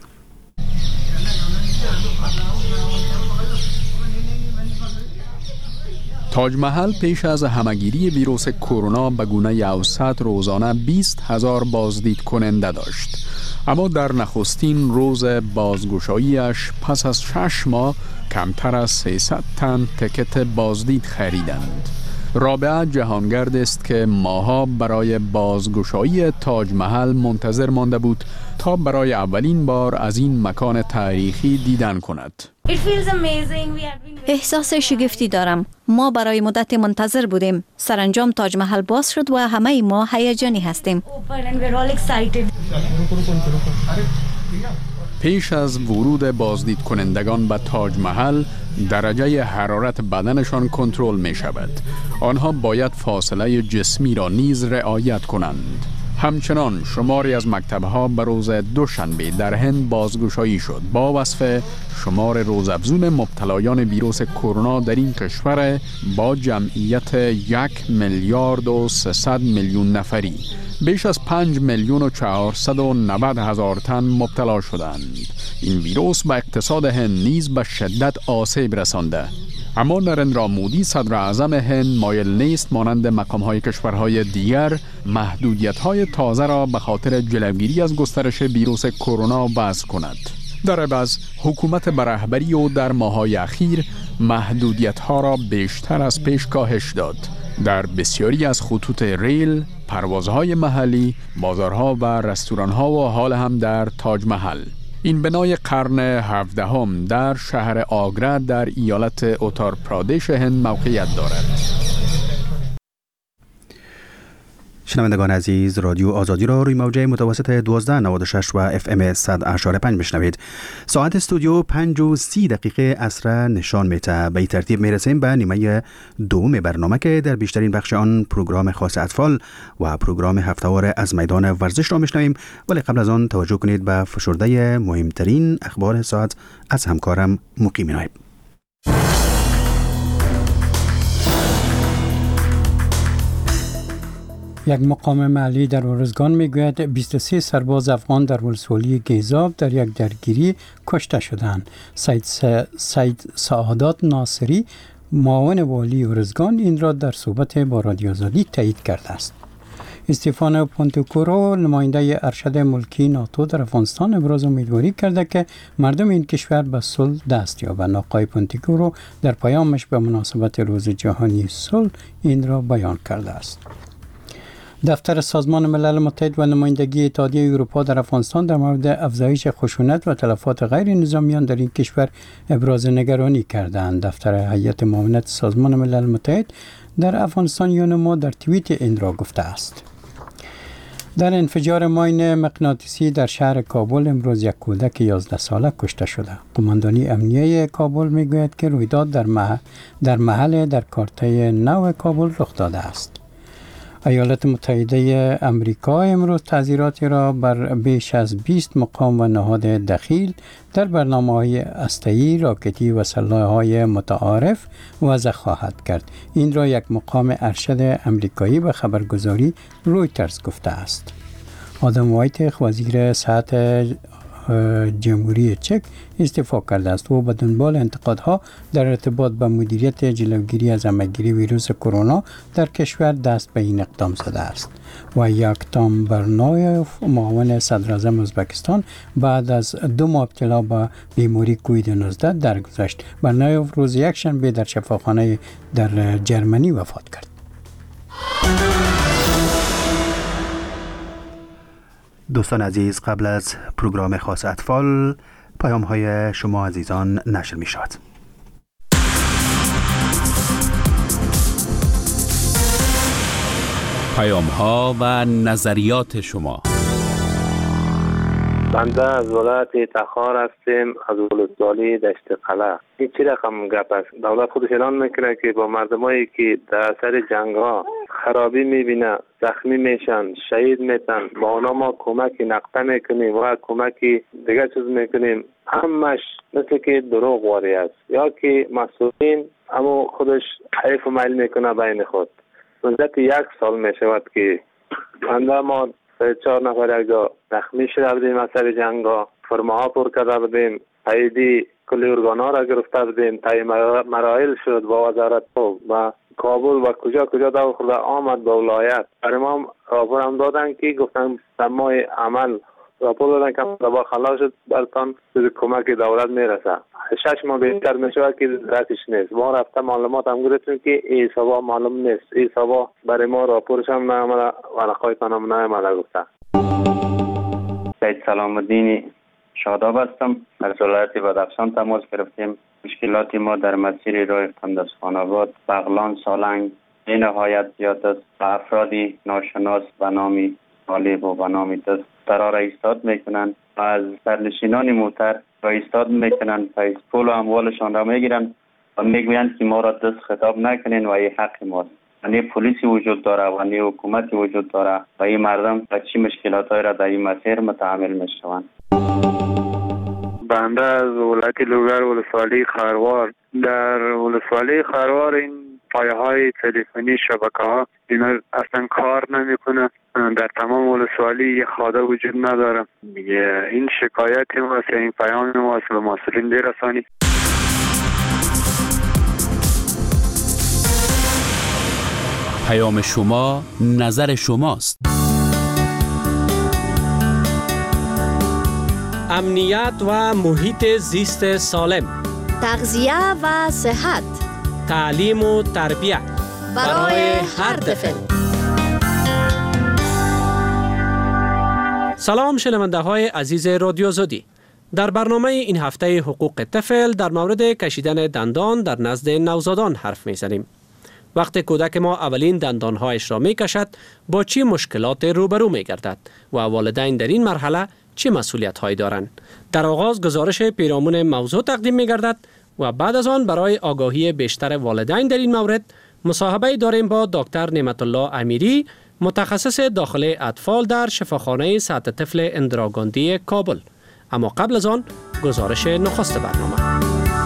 تاج محل پیش از همهگیری ویروس کرونا به گونه اوسط روزانه بیست هزار بازدید کننده داشت. اما در نخستین روز بازگشاییش پس از شش ماه کمتر از سیصد تن تکت بازدید خریدند. رابعه جهانگرد است که ماها برای بازگشایی تاج محل منتظر مانده بود تا برای اولین بار از این مکان تاریخی دیدن کند. احساس شگفتی دارم. ما برای مدت منتظر بودیم. سرانجام تاج محل باز شد و همه ما هیجانی هستیم. پیش از ورود بازدید کنندگان به تاج محل درجه حرارت بدنشان کنترل می شود. آنها باید فاصله جسمی را نیز رعایت کنند. همچنان شماری از مکتب‌ها به روز دوشنبه در هند بازگشایی شد با وصف شمار روزافزون مبتلایان ویروس کرونا در این کشور با جمعیت یک میلیارد و سیصد میلیون نفری. بیش از پنج میلیون و چهارصد و نود هزار تن مبتلا شدند. این ویروس به اقتصاد هند نیز به شدت آسیب رسانده. اما نرندرا مودی صدر اعظم هند مایل نیست مانند مقام‌های کشورهای دیگر محدودیت‌های تازه را به خاطر جلوگیری از گسترش ویروس کرونا وضع کند. در عوض حکومت به رهبری او در ماه‌های اخیر محدودیت‌ها را بیشتر از پیش کاهش داد. در بسیاری از خطوط ریل، پروازهای محلی، بازارها و رستوران‌ها و حال هم در تاج محل. این بنای قرن هفدهم در شهر آگرا در ایالت اتار پرادش هند موقعیت دارد. شنوندگان عزیز، رادیو آزادی را روی موجه متوسط دوازده نود و شش و اف ام صد و پنج بشنوید. ساعت استودیو پنج و سی دقیقه عصر نشان میده. به این ترتیب میرسیم به نیمه دوم برنامه که در بیشترین بخش آن پروگرام خاص اطفال و پروگرام هفته‌وار از میدان ورزش را میشنویم، ولی قبل از آن توجه کنید به فشرده مهمترین اخبار ساعت از همکارم مقیم نایب. یک مقام محلی در ارزگان میگوید بیست و سه سرباز افغان در ولسوالی گیزاب در یک درگیری کشته شدند. سید, سید سعادت ناصری معاون والی ارزگان این را در صحبت با رادیو آزادی تایید کرده است. استفانو پونتوکورو نماینده ارشد ملکی ناتو در افغانستان ابراز امیدواری کرده که مردم این کشور به صلح دست یابند. آقای پونتوکورو در پیامش به مناسبت روز جهانی صلح این را بیان کرده است. دفتر سازمان ملل متحد و نمایندگی اتحادیه اروپا در افغانستان در مورد افزایش خشونت و تلفات غیر نظامیان در این کشور ابراز نگرانی کردند. دفتر هیئت معاونت سازمان ملل متحد در افغانستان یونما در توییت این را گفته است. در انفجار ماین مغناطیسی در شهر کابل امروز یک کودک یازده ساله کشته شده. قماندانی امنیه کابل میگوید که رویداد در محل در محل در کارته نو کابل رخ داده است. ایالات متحده امریکا امروز تعزیراتی را بر بیش از بیست مقام و نهاد دخیل در برنامه‌های هسته‌ای، راکتی و سلاح‌های متعارف وضع خواهد کرد. این را یک مقام ارشد امریکایی به خبرگزاری رویترز گفته است. آدم وایت وزیر صحت جمهوری چک استعفا کرده است و به دنبال انتقادها در ارتباط با مدیریت جلوگیری از همه‌گیری ویروس کرونا در کشور دست به این اقدام زده است. و یکتام برنایف معاون صدر اعظم ازبکستان بعد از دو ماه ابتلا به بیماری کووید نوزده درگذشت. برنایف روز یکشنبه در شفاخانه در جرمنی وفات کرد. دوستان عزیز، قبل از پروگرام خاص اطفال پیام های شما عزیزان نشر می شود. پیام ها و نظریات شما. بنده از ولایت تخار هستیم، از ولسوالی دشت قلعه. این چی رقم گپ است؟ دولت خودش اعلان میکنه که با مردمایی که در سر جنگ ها خرابی میبینه، زخمی میشن، شهید میتن، با اونا ما کمکی نقطه میکنیم و کمکی دیگه چیز میکنیم، همش مثل که دروغ واری است، یا که مسئولین اما خودش حیف و میل میکنه بین خود. مدت یک سال میشود که بنده ما سه چهار نفر یک جا زخمی شده بودیم از سر جنگ ها، فرماها پر کرده بودیم، تاییدی کلی ارگانا را گرفته بودیم، تایید مراحل شد با وزارت و کابل و کجا کجا دو خورده آمد به ولایت. برای ما راپور هم دادن که گفتن در ماه عمل راپور دادن که با خلاص شد برتان به کمک دولت میرسه. شش ماه بیشتر میشود که رسش نیست. ما رفته معلومات هم گرفتیم که ای سوا معلوم نیست. ای سوا برای ما راپورش هم نامده و نقایتان هم نامده گفته. سید سلام الدین شاداب هستم. از ولایت بدخشان تماس گرفتیم. مشکلات ما در مسیر راه قندزخان آباد، بغلان، سالنگ به نهایت زیاد است و افرادی ناشناس به نام طالب و به نام دست قرار ایستاد میکنند و از سرنشینان موتر را ایستاد میکنند و پول و اموالشان را میگیرند و میگویند که ما را دست خطاب نکنین و این حق ماست. و نه پلیسی وجود داره و نه حکومتی وجود داره و این مردم و چی مشکلات های را در این مسیر متحمل میشوند. بنده از ولایت لوگر ولسوالی خروار. در ولسوالی خروار این پایه های تلفنی شبکه ها اینا اصلا کار نمیکنه. در تمام ولسوالی یه خاده وجود نداره. این شکایت ماست، این پیام ماست به مسئولین برسانی. پیام شما نظر شماست. امنیت و محیط زیست سالم، تغذیه و صحت، تعلیم و تربیت برای هر طفل. سلام شنونده های عزیز رادیو آزادی. در برنامه این هفته حقوق طفل در مورد کشیدن دندان در نزد نوزادان حرف می‌زنیم. وقتی کودک ما اولین دندانهایش را می‌کشد، با چه مشکلات روبرو می‌گردد و والدین در این مرحله چه مسئولیت‌هایی دارند؟ در آغاز گزارش پیرامون موضوع تقدیم می‌گردد و بعد از آن برای آگاهی بیشتر والدین در این مورد مصاحبه داریم با دکتر نعمت الله امیری، متخصص داخل اطفال در شفاخانه سطح طفل اندرا گاندی کابل. اما قبل از آن گزارش نخست برنامه.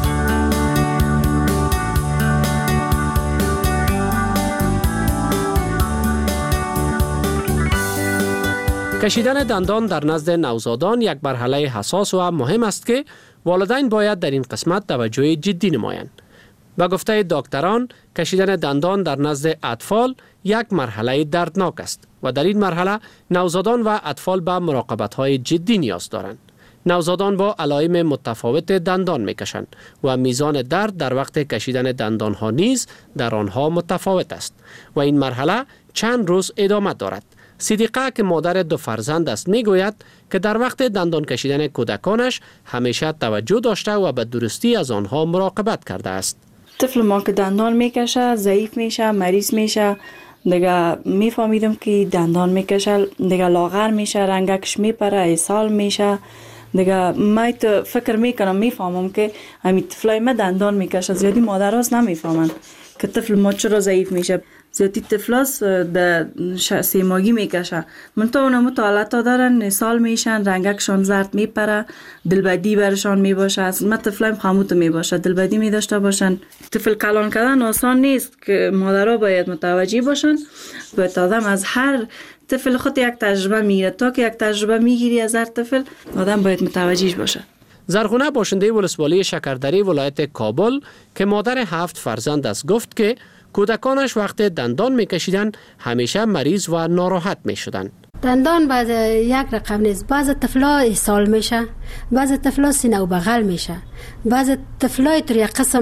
کشیدن دندان در نزد نوزادان یک مرحله حساس و مهم است که والدین باید در این قسمت توجه جدی نمایند. با گفته دکتران، کشیدن دندان در نزد اطفال یک مرحله دردناک است و در این مرحله نوزادان و اطفال به مراقبت‌های جدی نیاز دارند. نوزادان با علائم متفاوت دندان میکشند و میزان درد در وقت کشیدن دندانها نیز در آنها متفاوت است و این مرحله چند روز ادامه دارد. صدیقه که مادر دو فرزند است میگوید که در وقت دندان کشیدن کودکانش همیشه توجه داشته و به درستی از آنها مراقبت کرده است. طفل ما که دندان میکشه ضعیف میشه، مریض میشه، دیگه میفهمیدم که دندان میکشه، دیگه لاغر میشه، رنگکش میپره، ایسال میشه. دیگه من فکر میکنم میفهمم که همین طفلای ما دندان میکشه. زیادی مادرهاست نمیفهمن که طفل ما چرا ضعیف میشه. زیادی طفلاست در سه ماهگی میکشه. من تا اونم مطالعات دارن، ایسال میشن، رنگکشان زرد میپره، دلبدی برشان میباشه. اصلا طفلایم خموت میباشه، دلبدی میداشته باشن. طفل کلان کردن آسان نیست که مادرها باید متوجه باشن. باید آدم از هر طفل خود یک تجربه میگیره. تا که یک تجربه میگیری از هر طفل، آدم باید متوجه باشه. زرغونه باشنده ولسوالی شکردری ولایت کابل که مادر هفت فرزند است گفت که کودکانش وقت دندان میکشیدن همیشه مریض و ناراحت میشدن. دندان بعد یک رقم نیست. بعض طفلا ایسال میشه، بعض طفلا سینه و بغل میشه، بعض طفلای در یک قسم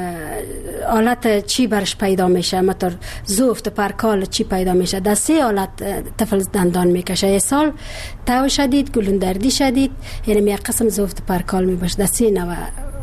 حالت چی برش پیدا میشه، مثلا زفت پرکال چی پیدا میشه. در سه حالت طفل دندان میکشه. ایسال، تو شدید، گلوندردی شدید، یعنی یک قسم زفت پرکال میباشه. در سه نوع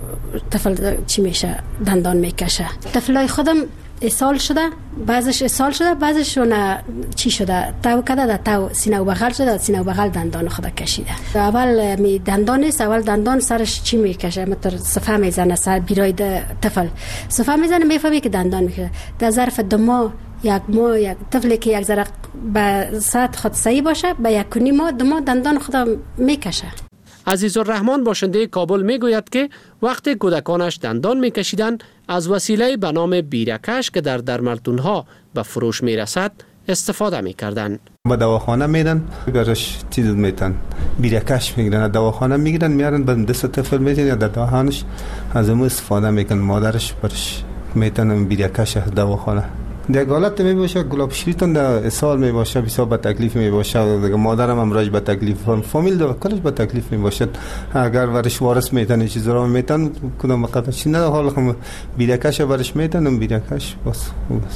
طفل چی میشه دندان میکشه. طفلای خودم ایسال شده، بعضش ایسال شده، بعضش نه چی شده، تو کده ده تو سینه و بغل شده، سینه و بغل دندان خود کشیده. اول می دندان نیست، اول دندان سرش چی میکشه، مثلا صفحه میزنه سر بیرای طفل، صفحه میزنه میفهمی که دندان میکشه. در ظرف دو ماه یک ماه یک طفلی که یک ذره به ساعت خود صحیح باشه، به یک کنی ماه دو ماه دندان خود میکشه. عزیزالرحمن باشنده کابل میگوید که وقتی کودکانش دندان میکشیدند از وسیله به نام بیرکش که در درملتونها به فروش میرسد استفاده میکردند. به دواخانه میرن، برش چیز میتن بیرکش میگیرن، دواخانه میگیرن میارن به دست طفل میتن یا در دهانش از اون استفاده میکن. مادرش برش میتن بیرکش دواخانه. در حالت می باشه گلاب شیرتون در سال می باشه، بسیار با تکلیف می باشه. دیگه مادرم هم راج با تکلیف، فامیل دو کلش با تکلیف می باشد. اگر ورش وارث میتن چیزا رو میتن کدام قطعی نه حال هم بیرکش ورش میتن بیرکش بس بس.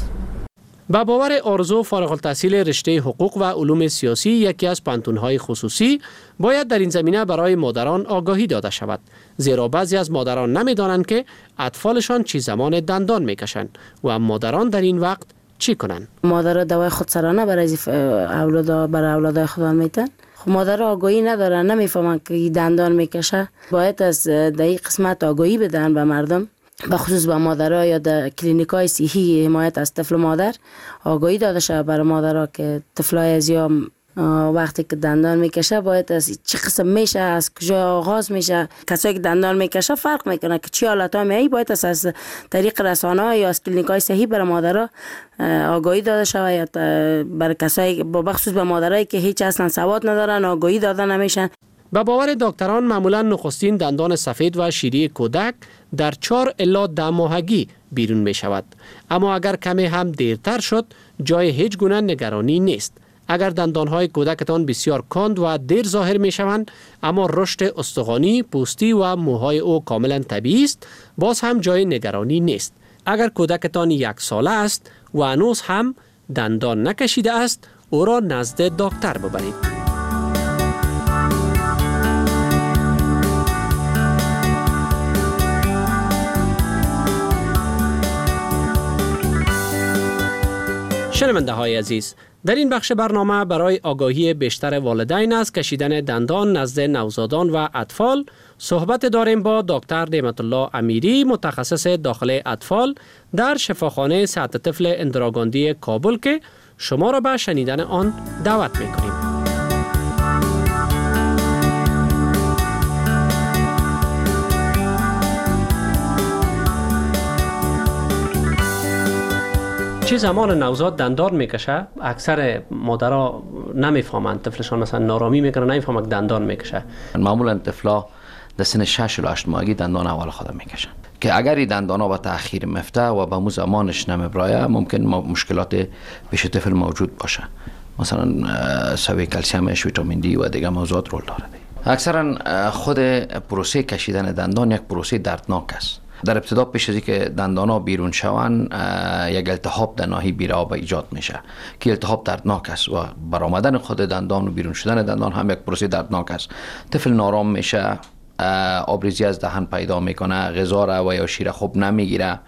با باور آرزو فارغ التحصیل رشته حقوق و علوم سیاسی یکی از پانتون‌های خصوصی باید در این زمینه برای مادران آگاهی داده شود، زیرا بعضی از مادران نمی‌دانند که اطفالشان چی زمان دندان میکشند و مادران در این وقت چی کنند. مادرها دوای خودسرانه برای اولاد برای اولاد خود میتن. خب مادر آگاهی ندارن، نمیفهمن که دندان میکشه. باید از در این قسمت آگاهی بدن به مردم، به خصوص به مادرها یا در کلینیکای صحی حمایت از طفل مادر آگاهی داده شود برای مادرها که طفلای از یا وقتی که دندان میکشه باید از چه قسم میشه، از کجا آغاز میشه. کسایی که دندان میکشه فرق میکنه که چی حالت ها میایی، باید از, از طریق رسانه ها یا از کلینیکای صحی برای مادرها آگاهی داده شود یا برای کسایی با بخصوص به مادرایی که هیچ اصلا سواد ندارن آگاهی داده نمیشن. به باور دکتران معمولا نخستین دندان سفید و شیری کودک در چهار الی ده ماهگی بیرون می شود، اما اگر کمی هم دیرتر شد جای هیچ گونه نگرانی نیست. اگر دندانهای کودکتان بسیار کند و دیر ظاهر می شوند اما رشد استخوانی، پوستی و موهای او کاملا طبیعی است، باز هم جای نگرانی نیست. اگر کودکتان یک ساله است و هنوز هم دندان نکشیده است، او را نزد دکتر ببرید. شنونده های عزیز، در این بخش برنامه برای آگاهی بیشتر والدین از کشیدن دندان نزد نوزادان و اطفال صحبت داریم با دکتر نعمت الله امیری، متخصص داخل اطفال در شفاخانه صحت طفل اندراگاندی کابل که شما را به شنیدن آن دعوت می‌کنیم. چه زمان نوزاد دندان میکشه اکثر مادرها نمیفهمند، طفلشان مثلا نارامی میکنه نمیفهمن که دندان میکشه. معمولا طفلا در سن شش و هشت ماهگی دندان اول خود میکشن که اگر این دندان ها با تأخیر مفته و به مو زمانش نمیبرایه ممکن مشکلات پیش طفل موجود باشه، مثلا سوی کلسیمش، ویتامین دی و دیگه موضوعات رول داره. اکثرا خود پروسه کشیدن دندان یک پروسه دردناک است. در ابتدا پیش از اینکه دندان ها بیرون شوند یک التهاب در ناحیه بیره ایجاد میشه که التهاب دردناک است و برآمدن خود دندان و بیرون شدن دندان هم یک پروسه دردناک است. طفل نارام میشه، آبریزی از دهن پیدا میکنه، غذا را و یا شیر خوب نمیگیره.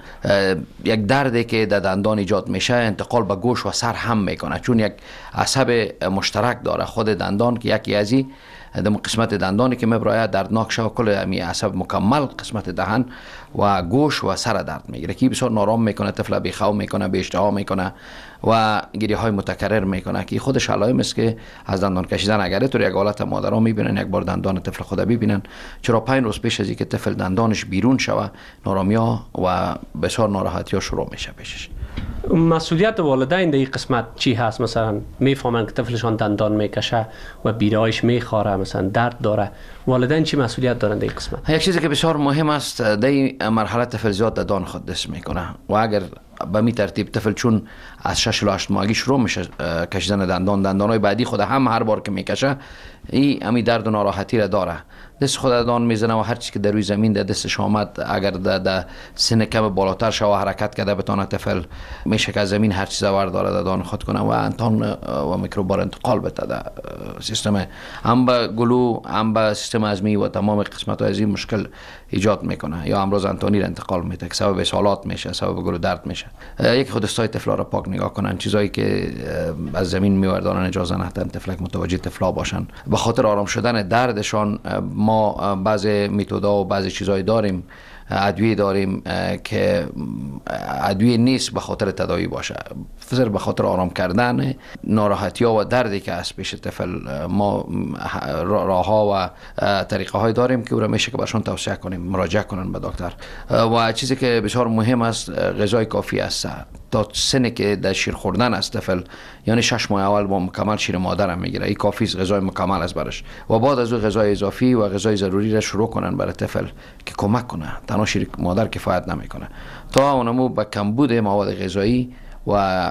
یک دردی که در دندان ایجاد میشه انتقال به گوش و سر هم میکنه، چون یک عصب مشترک داره خود دندان که یکی از این در قسمت دندانی که میبرایه دردناک شد، کل امی عصب مکمل قسمت دهن و گوش و سر درد میگیره که بسیار نارام میکنه، طفل بیخواب میکنه، بی اشتها میکنه و گریه های متکرر میکنه که خودش علائم است که از دندان کشیدن. اگر تو یک حالت مادرها میبینن یک بار دندان طفل خود ببینن، چرا پنج روز پیش از اینکه طفل دندانش بیرون شوه نارامیا و بسیار ناراحتی ها شروع میشه پیشش. مسئولیت والدین در این قسمت چی هست؟ مثلا میفهمن که طفلشان دندان میکشه و بیرایش میخوره، مثلا درد داره، والدین چی مسئولیت دارن در این قسمت؟ یک چیزی که بسیار مهم است، در این مرحله طفل زیاد دندان خود دست میکنه و اگر به می ترتیب طفل چون از شش تا هشت ماهگی شروع میشه کشیدن دندان، دندانای بعدی خود هم هر بار که میکشه این امی درد و ناراحتی را داره، دست خود دندان میزنه و هر چیزی که در روی زمین در دستش آمد اگر در سن کم بالاتر شو حرکت کرده بتونه طفل میشه که از زمین هر چیز ور داره دندان خود کنه و انتان و میکروبار انتقال بده در سیستم هم به گلو هم به سیستم هضمی و تمام قسمت های از این مشکل ایجاد میکنه یا امراض انتانی را انتقال میده که سبب اسهالات میشه، سبب گلو درد میشه. یک خود دستای طفلا را پاک نگاه کنن، چیزایی که از زمین میوردانن اجازه ندن طفلک متوجه طفلا باشن. به خاطر آرام شدن دردشان ما بعض متدها و بعض چیزایی داریم، ادویه داریم که ادویه نیست به خاطر تداوی باشه، فقط به خاطر آرام کردن ناراحتی ها و دردی که از پیش طفل ما راه ها و طریقه های داریم که او را میشه که برشان توصیه کنیم مراجعه کنن به دکتر. و چیزی که بسیار مهم است غذای کافی است تا سنی که در شیر خوردن است طفل، یعنی شش ماه اول با مکمل شیر مادر هم میگیره، این کافی است، غذای مکمل است برش و بعد از او غذای اضافی و غذای ضروری را شروع کنن برای طفل که کمک کنه، تنها شیر مادر کفایت نمیکنه تا اونمو با کمبود مواد غذایی و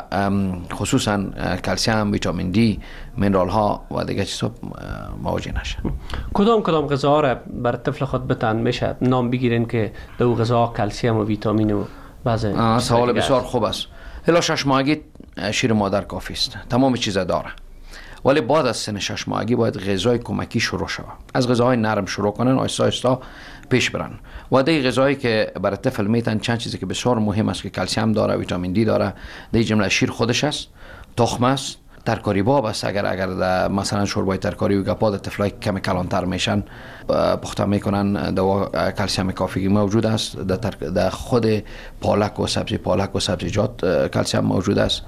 خصوصا کلسیم، ویتامین دی، منرال ها و دیگه چیزا مواجه نشه. کدام کدام غذاها را برای طفل خود بتن میشه نام بگیرین که در غذا کلسیم و ویتامین و بعضی؟ سوال بسیار خوب است. الا شش ماهگی شیر مادر کافی است، تمام چیزا داره، ولی بعد از سن شش ماهگی باید غذای کمکی شروع شود. از غذاهای نرم شروع کنن، آهسته آهسته پیش برن و دی غذایی که برای طفل میتن چند چیزی که بسیار مهم است که کلسیم داره، ویتامین دی داره، دی جمله شیر خودش است، تخم است، ترکاری باب است. اگر اگر مثلا شوربای ترکاری و گپا طفلای کم کلانتر میشن پخته میکنن، دوا کلسیم کافی موجود است. در, در خود پالک و سبزی پالک و سبزیجات کلسیم موجود است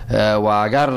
و اگر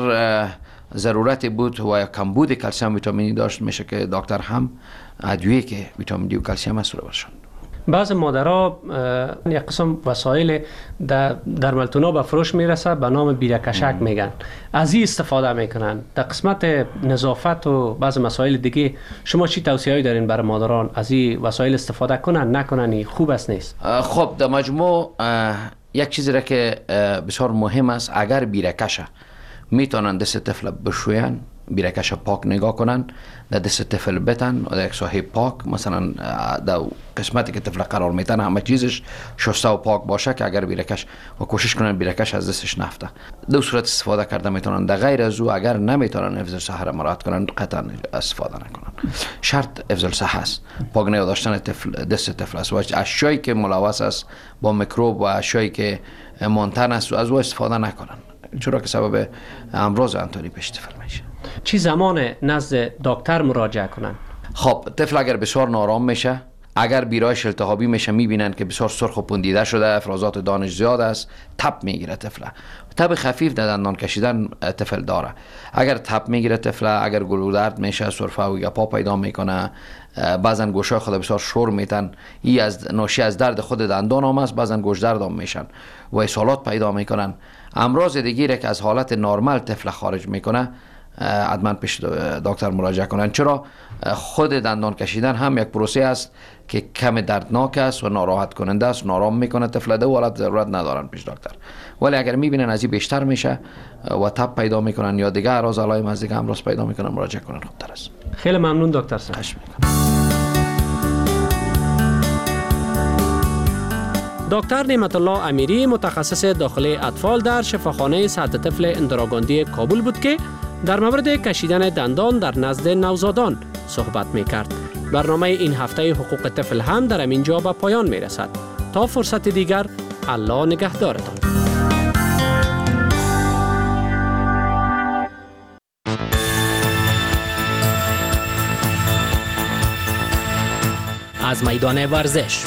ضرورت بود و کمبود کلسیم ویتامینی داشت میشه که دکتر هم ادویه که ویتامین دی و کلسیم است رو برشون. بعض مادرها یک قسم وسایل در درملتونا به فروش میرسه به نام بیرکشک میگن، از این استفاده میکنن. در قسمت نظافت و بعض مسائل دیگه شما چی توصیه‌ای دارین برای مادران از این وسایل استفاده کنن نکنن؟ خوب است نیست؟ خب در مجموع یک چیزی را که بسیار مهم است، اگر بیرکشه میتونن دست طفل بشوین، بیرکش پاک نگاه کنن، در دست طفل بتن و در یک ساحه پاک، مثلا در قسمتی که طفل قرار میتن همه چیزش شسته و پاک باشه که اگر بیرکش و کوشش کنن بیرکش از دستش نفته. دو صورت استفاده کرده میتونن. در غیر از او اگر نمیتونن حفظ الصحه را مراعات کنن قطعا استفاده نکنن. شرط حفظ الصحه است، پاک نگاه داشتن طفل دست طفل است و اشیایی که ملوث است با میکروب و اشیایی که مانتن است از او استفاده نکنن. چرا که سبب امراض انتانی پیش طفل میشه. چی زمان نزد دکتر مراجعه کنن؟ خب طفل اگر بسیار نارام میشه، اگر بیرایش التهابی میشه، میبینن که بسیار سرخ و پوندیده شده، افرازات دانش زیاد است، تب میگیره طفل. تب خفیف در دندان کشیدن طفل داره. اگر تب میگیره طفل، اگر گلو درد میشه، سرفه و یا پا پیدا میکنه، بعضا گوشای خود بسیار شور میتن، این از ناشی از درد خود دندان هم است، بعضا گوش درد هم میشن و اسهالات پیدا میکنن. امراض دیگه که از حالت نرمال طفل خارج میکنه، حتما پیش دکتر مراجعه کنن. چرا خود دندان کشیدن هم یک پروسه است که کم دردناک است و ناراحت کننده است، نارام میکنه طفل ده، ولی ضرورت ندارن پیش دکتر. ولی اگر میبینن از این بیشتر میشه و تب پیدا میکنن یا دیگه اعراض علائم از دیگه امراض پیدا میکنن، مراجعه کنن خوبتر است. خیلی ممنون دکتر صاحب. دکتر نعمت الله امیری متخصص داخلی اطفال در شفاخانه صحت طفل اندراگاندی کابل بود که در مورد کشیدن دندان در نزد نوزادان صحبت می کرد. برنامه این هفته حقوق طفل هم در اینجا به پایان می رسد. تا فرصت دیگر، الله نگهدارتان. از میدان ورزش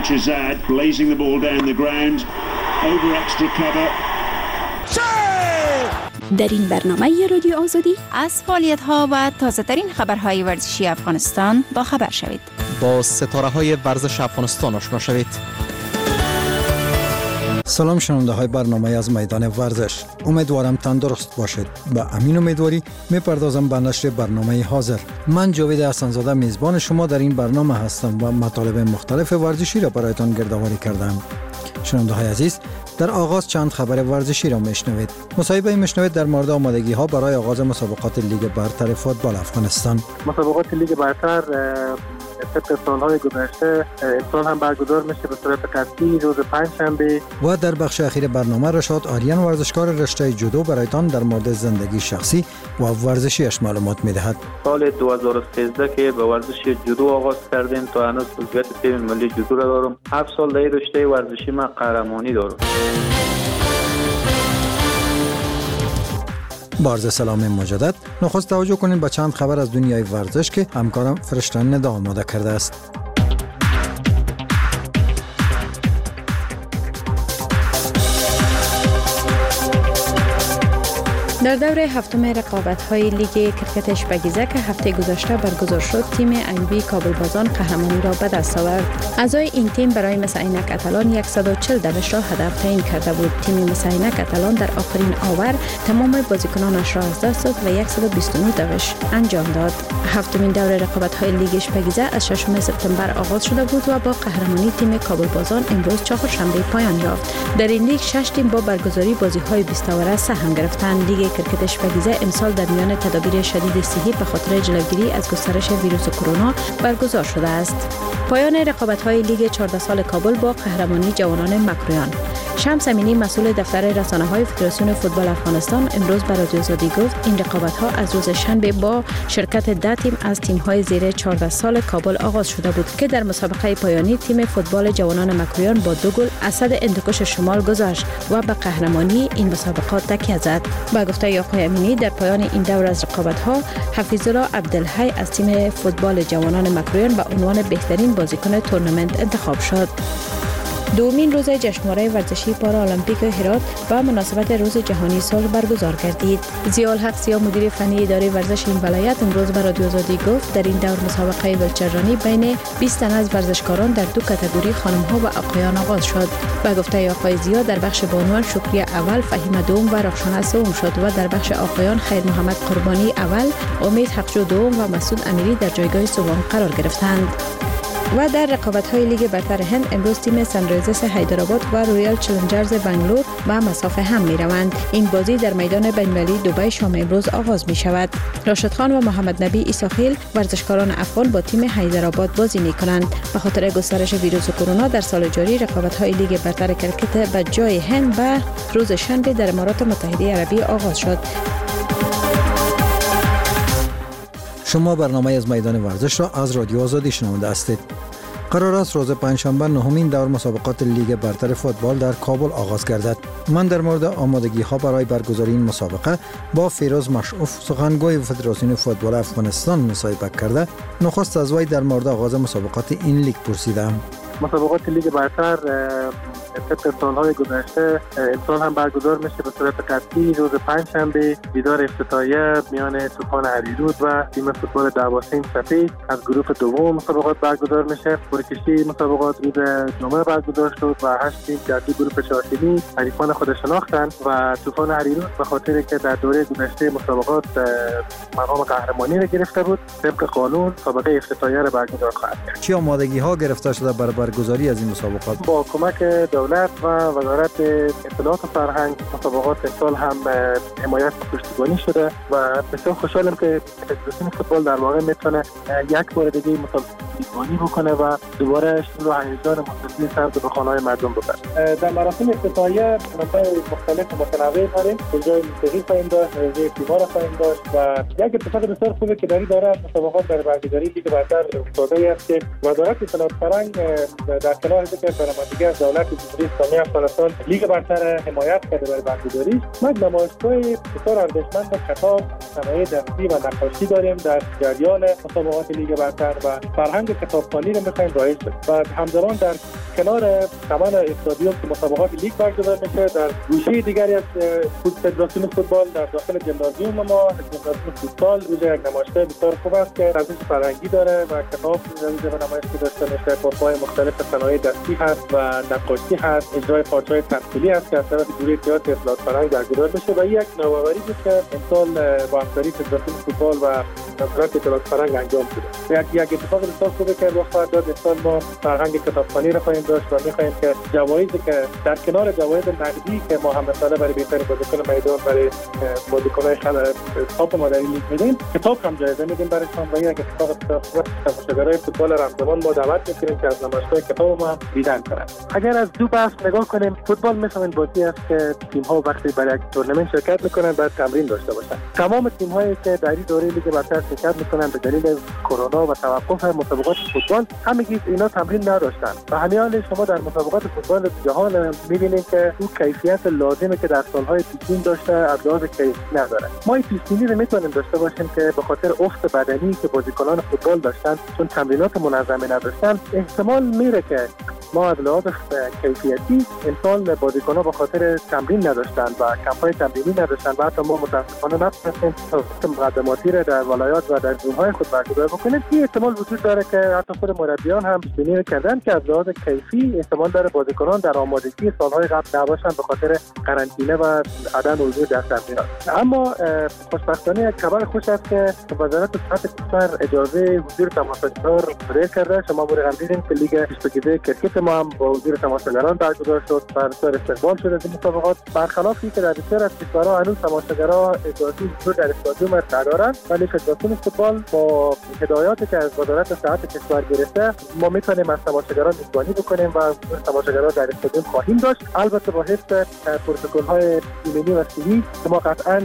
در این برنامه رادیو آزادی از فعالیت ها و تازه ترین خبرهای ورزشی افغانستان با خبر شوید. با ستاره های ورزش افغانستان آشنا شوید. سلام شنونده های برنامه از میدان ورزش، امیدوارم تندرست باشید. با امین امیدواری میپردازم به نشر برنامه حاضر. من جاوید حسن‌زاده میزبان شما در این برنامه هستم و مطالب مختلف ورزشی را برایتان گردآوری کردم. شنونده های عزیز، در آغاز چند خبر ورزشی را میشنوید. مصاحبه میشنوید در مورد آمادگی ها برای آغاز مسابقات لیگ برتر فوتبال افغانستان. مسابقات لیگ برتر طبق سالهای گذشته امسال هم برگزار میشه به صورت قطعی روز پنجشنبه. و در بخش اخیر برنامه رشاد آریان ورزشکار رشته جودو برایتان در مورد زندگی شخصی و ورزشیش معلومات میدهد. سال دو هزار و سیزده که به ورزش جودو آغاز کردیم تا هنوز عضویت تیم ملی جودو را دارم. هفت سال در رشته ورزشی من قهرمانی دارم. بارز سلام مجدد. نخست توجه کنید به چند خبر از دنیای ورزش که همکارم فرشتن ندا آماده کرده است. در دور هفتم رقابت‌های لیگ کرکت اشپگیزه که هفته گذشته برگزار شد، تیم ایوبی کابل بازان قهرمانی را به دست آورد. اعضای این تیم برای مساینک اتلان صد و چهل دوش را هدف تعیین کرده بود. تیم مساینک اتلان در آخرین آور تمام بازیکنانش را از دست داد و صد و بیست و نه دوش انجام داد. هفتمین دور رقابت‌های لیگ اشپگیزه از ششم سپتامبر آغاز شده بود و با قهرمانی تیم کابل بازان امروز چهارشنبه پایان یافت. در این لیگ شش تیم با برگزاری بازی‌های بیست اوره سهم گرفتند. لیگ کرکت اشپگیزه امسال در میان تدابیر شدید صحی به خاطر جلوگیری از گسترش ویروس کرونا برگزار شده است. پایان رقابت‌های لیگ چهارده سال کابل با قهرمانی جوانان مکرویان. شمس امینی مسئول دفتر رسانه‌های فدراسیون فوتبال افغانستان امروز به رادیو آزادی گفت این رقابت‌ها از روز شنبه با شرکت ده تیم از تیم‌های زیر چهارده سال کابل آغاز شده بود که در مسابقه پایانی تیم فوتبال جوانان مکرویان با دو گل اسد اندکش شمال گذاشت و به قهرمانی این مسابقات تکیه زد. با گفته آقای امینی در پایان این دور از رقابت‌ها حفیظ الله عبدالحی از تیم فوتبال جوانان مکرویان به عنوان بهترین بازیکن تورنمنت انتخاب شد. دومین روز جشنواره ورزشی پارالمپیک هرات با مناسبت روز جهانی سال برگزار گردید. ضیاءالحق سیا مدیر فنی اداره ورزش این ولایت امروز به رادیو آزادی گفت در این دور مسابقه ویلچررانی بین بیست تن از ورزشکاران در دو کاتگوری خانم‌ها و آقایان آغاز شد. با گفته آقای زیا در بخش بانوان شکریه اول، فهیمه دوم و رخشانه سوم شد و در بخش آقایان خیر محمد قربانی اول، امید حقجو دوم و مسعود امیری در جایگاه سوم قرار گرفتند. و در رقابت‌های لیگ برتر هند امروز تیم سنرایزرز حیدرآباد و رویال چالنجرز بنگلور به مسافه هم می‌روند. این بازی در میدان بین‌المللی دبی شام امروز آغاز می‌شود. راشد خان و محمد نبی ایساخیل ورزشکاران افغان با تیم حیدرآباد بازی می‌کنند. به خاطر گسترش ویروس کرونا در سال جاری رقابت‌های لیگ برتر کرکت به جای هند به روز شنبه در امارات متحده عربی آغاز شد. شما برنامه از میدان ورزش را از رادیو آزادی شنونده هستید. قرار است روز پنجشنبه نهمین دور مسابقات لیگ برتر فوتبال در کابل آغاز گردد. من در مورد آمادگی ها برای برگزاری این مسابقه با فیروز مشعوف سخنگوی فدراسیون فوتبال افغانستان مصاحبه کرده. نخست از وی در مورد آغاز مسابقات این لیگ پرسیدم. مسابقات لیگ برتر طبق سالهای گذشته امسال هم برگزار میشه به صورت قطعی روز پنجشنبه. دیدار افتتاحیه میان طوفان هریرود و تیم فوتبال دعواسین سپید از گروه دوم مسابقات برگزار میشه. پرکشتی مسابقات روز جمعه برگزار شد و هشت تیم در دو گروه چهارتیمی حریفان خود شناختند و طوفان هریرود به خاطر که در دوره گذشته مسابقات مقام قهرمانی را گرفته بود طبق قانون مسابقه افتتاحیه را برگزار خواهد کرد. چه آمادگی ها گرفته شده برای برگزاری از این مسابقات؟ با کمک دولت و وزارت اطلاعات و فرهنگ مسابقات امسال هم حمایت و پشتیبانی شده و بسیار خوشحالم که فدراسیون فوتبال در واقع میتونه یک بار دیگه مسابقه بکنه و دوباره شور و هیجان مصاحبه سر به خانه‌های مردم ببره. در مراسم افتتاحیه منابع مختلف و متنوع داریم. جای موسیقی خواهیم داشت، جای تیم‌ها خواهیم داشت و یک اتفاق بسیار خوبه که داری داره مسابقات در برگزاری لیگ برتر افتاده است که وزارت اطلاعات و فرهنگ در کنار اینکه برنامه‌ریزی از دولت جمهوری اسلامی افغانستان لیگ برتر حمایت کرده برای برگزاریش، ما نمایشگاه بسیار ارزشمند کتاب، صنایع دستی و نقاشی داریم در جریان مسابقات لیگ برتر و فرهنگ کتابخوانی رو می‌خوایم رایج کنیم و همزمان در کنار کمان استادیوم که مسابقات لیگ برگزار میشه در گوشه دیگری از فدراسیون فوتبال در داخل جمنازیوم ما جمنازیوم فوتبال اونجا یک نمایشگاه بسیار خوب است که ارزش فرهنگی داره و کتاب اونجا نمایش داشته میشه. فوتبال مختلف صنایع دستی هست و نقاشی هست، اجرای پارچه‌های تمثیلی هست که از طرف گروه تئاتر اطلاعات فرهنگ برگزار میشه و یک نوآوری بود که امسال با همکاری فدراسیون فوتبال و وزارت اطلاعات فرهنگ انجام شده. یک یک اتفاق بسیار خوبه که رخ خواهد داد. امسال ما فرهنگ کتابخوانی را خواهیم داشت و می‌خواهیم که جوایزی که در کنار جوایز نقدی که ما هم مثلا برای بهترین بازیکن میدان برای بازیکن‌های خاص ما در لیگ میدیم، کتاب هم جایزه میدیم برایشان و یک اتفاق بسیار خوبه. تماشاگرای فوتبال همزمان ما دعوت می‌کنیم که از نمایشگاه کتاب ما دیدن کنند. اگر از دو بحث نگاه کنیم، فوتبال مثل این بازی است که تیم‌ها وقتی برای یک تورنمنت شرکت می‌کنند باید تمرین داشته باشند. تمام تیم‌هایی که در این دوره لیگ برتر شرکت می‌کنند به دلیل کرونا و توقف مسابقات فوتبال همگی اینا تمرین نداشتند و همین شما در مسابقات فوتبال جهان می‌بینید که اون کیفیت لازمه که در سال‌های پیشین داشته از لحاظ کیفیت نداره. ما این پیشبینی رو می‌تونیم داشته باشیم که به خاطر افت بدنی که بازیکنان فوتبال داشتن چون تمرینات منظمی نداشتن احتمال میره که ما از لحاظ کیفیتی امسال بازیکن‌ها به خاطر تمرین نداشتن و کمپ‌های تمرینی نداشتن و حتی ما متأسفانه نتونستیم مقدماتی را در ولایات و در زون‌های خود برگزار بکنیم. این احتمال وجود داره که حتی خود مربیان هم پیش‌بینی کردن که از لحاظ کیفی احتمال داره بازیکنان در آمادگی سال‌های قبل نباشن به خاطر قرنطینه و عدم حضور در تمرینات. اما خوشبختانه یک خبر خوش است که وزارت صحت کشور اجازه حضور تماشاگران را صادر کرده. شما رقم دیدین که لیگ بیست کرکت ما هم با حضور تماشاگران برگزار شد و بسیار استقبال شد از این مسابقات، برخلافی که در بسیار از کشورها هنوز تماشاگران اجازه حضور در استادیوم ندارند، ولی فدراسیون فوتبال با هدایاتی که از وزارت صحت کشور گرفته ما میتونیم از تماشاگران میزبانی بکنیم و حضور تماشاگران در استادیوم خواهیم داشت، البته با حفظ پروتکل‌های ایمنی و صحی که ما قطعاً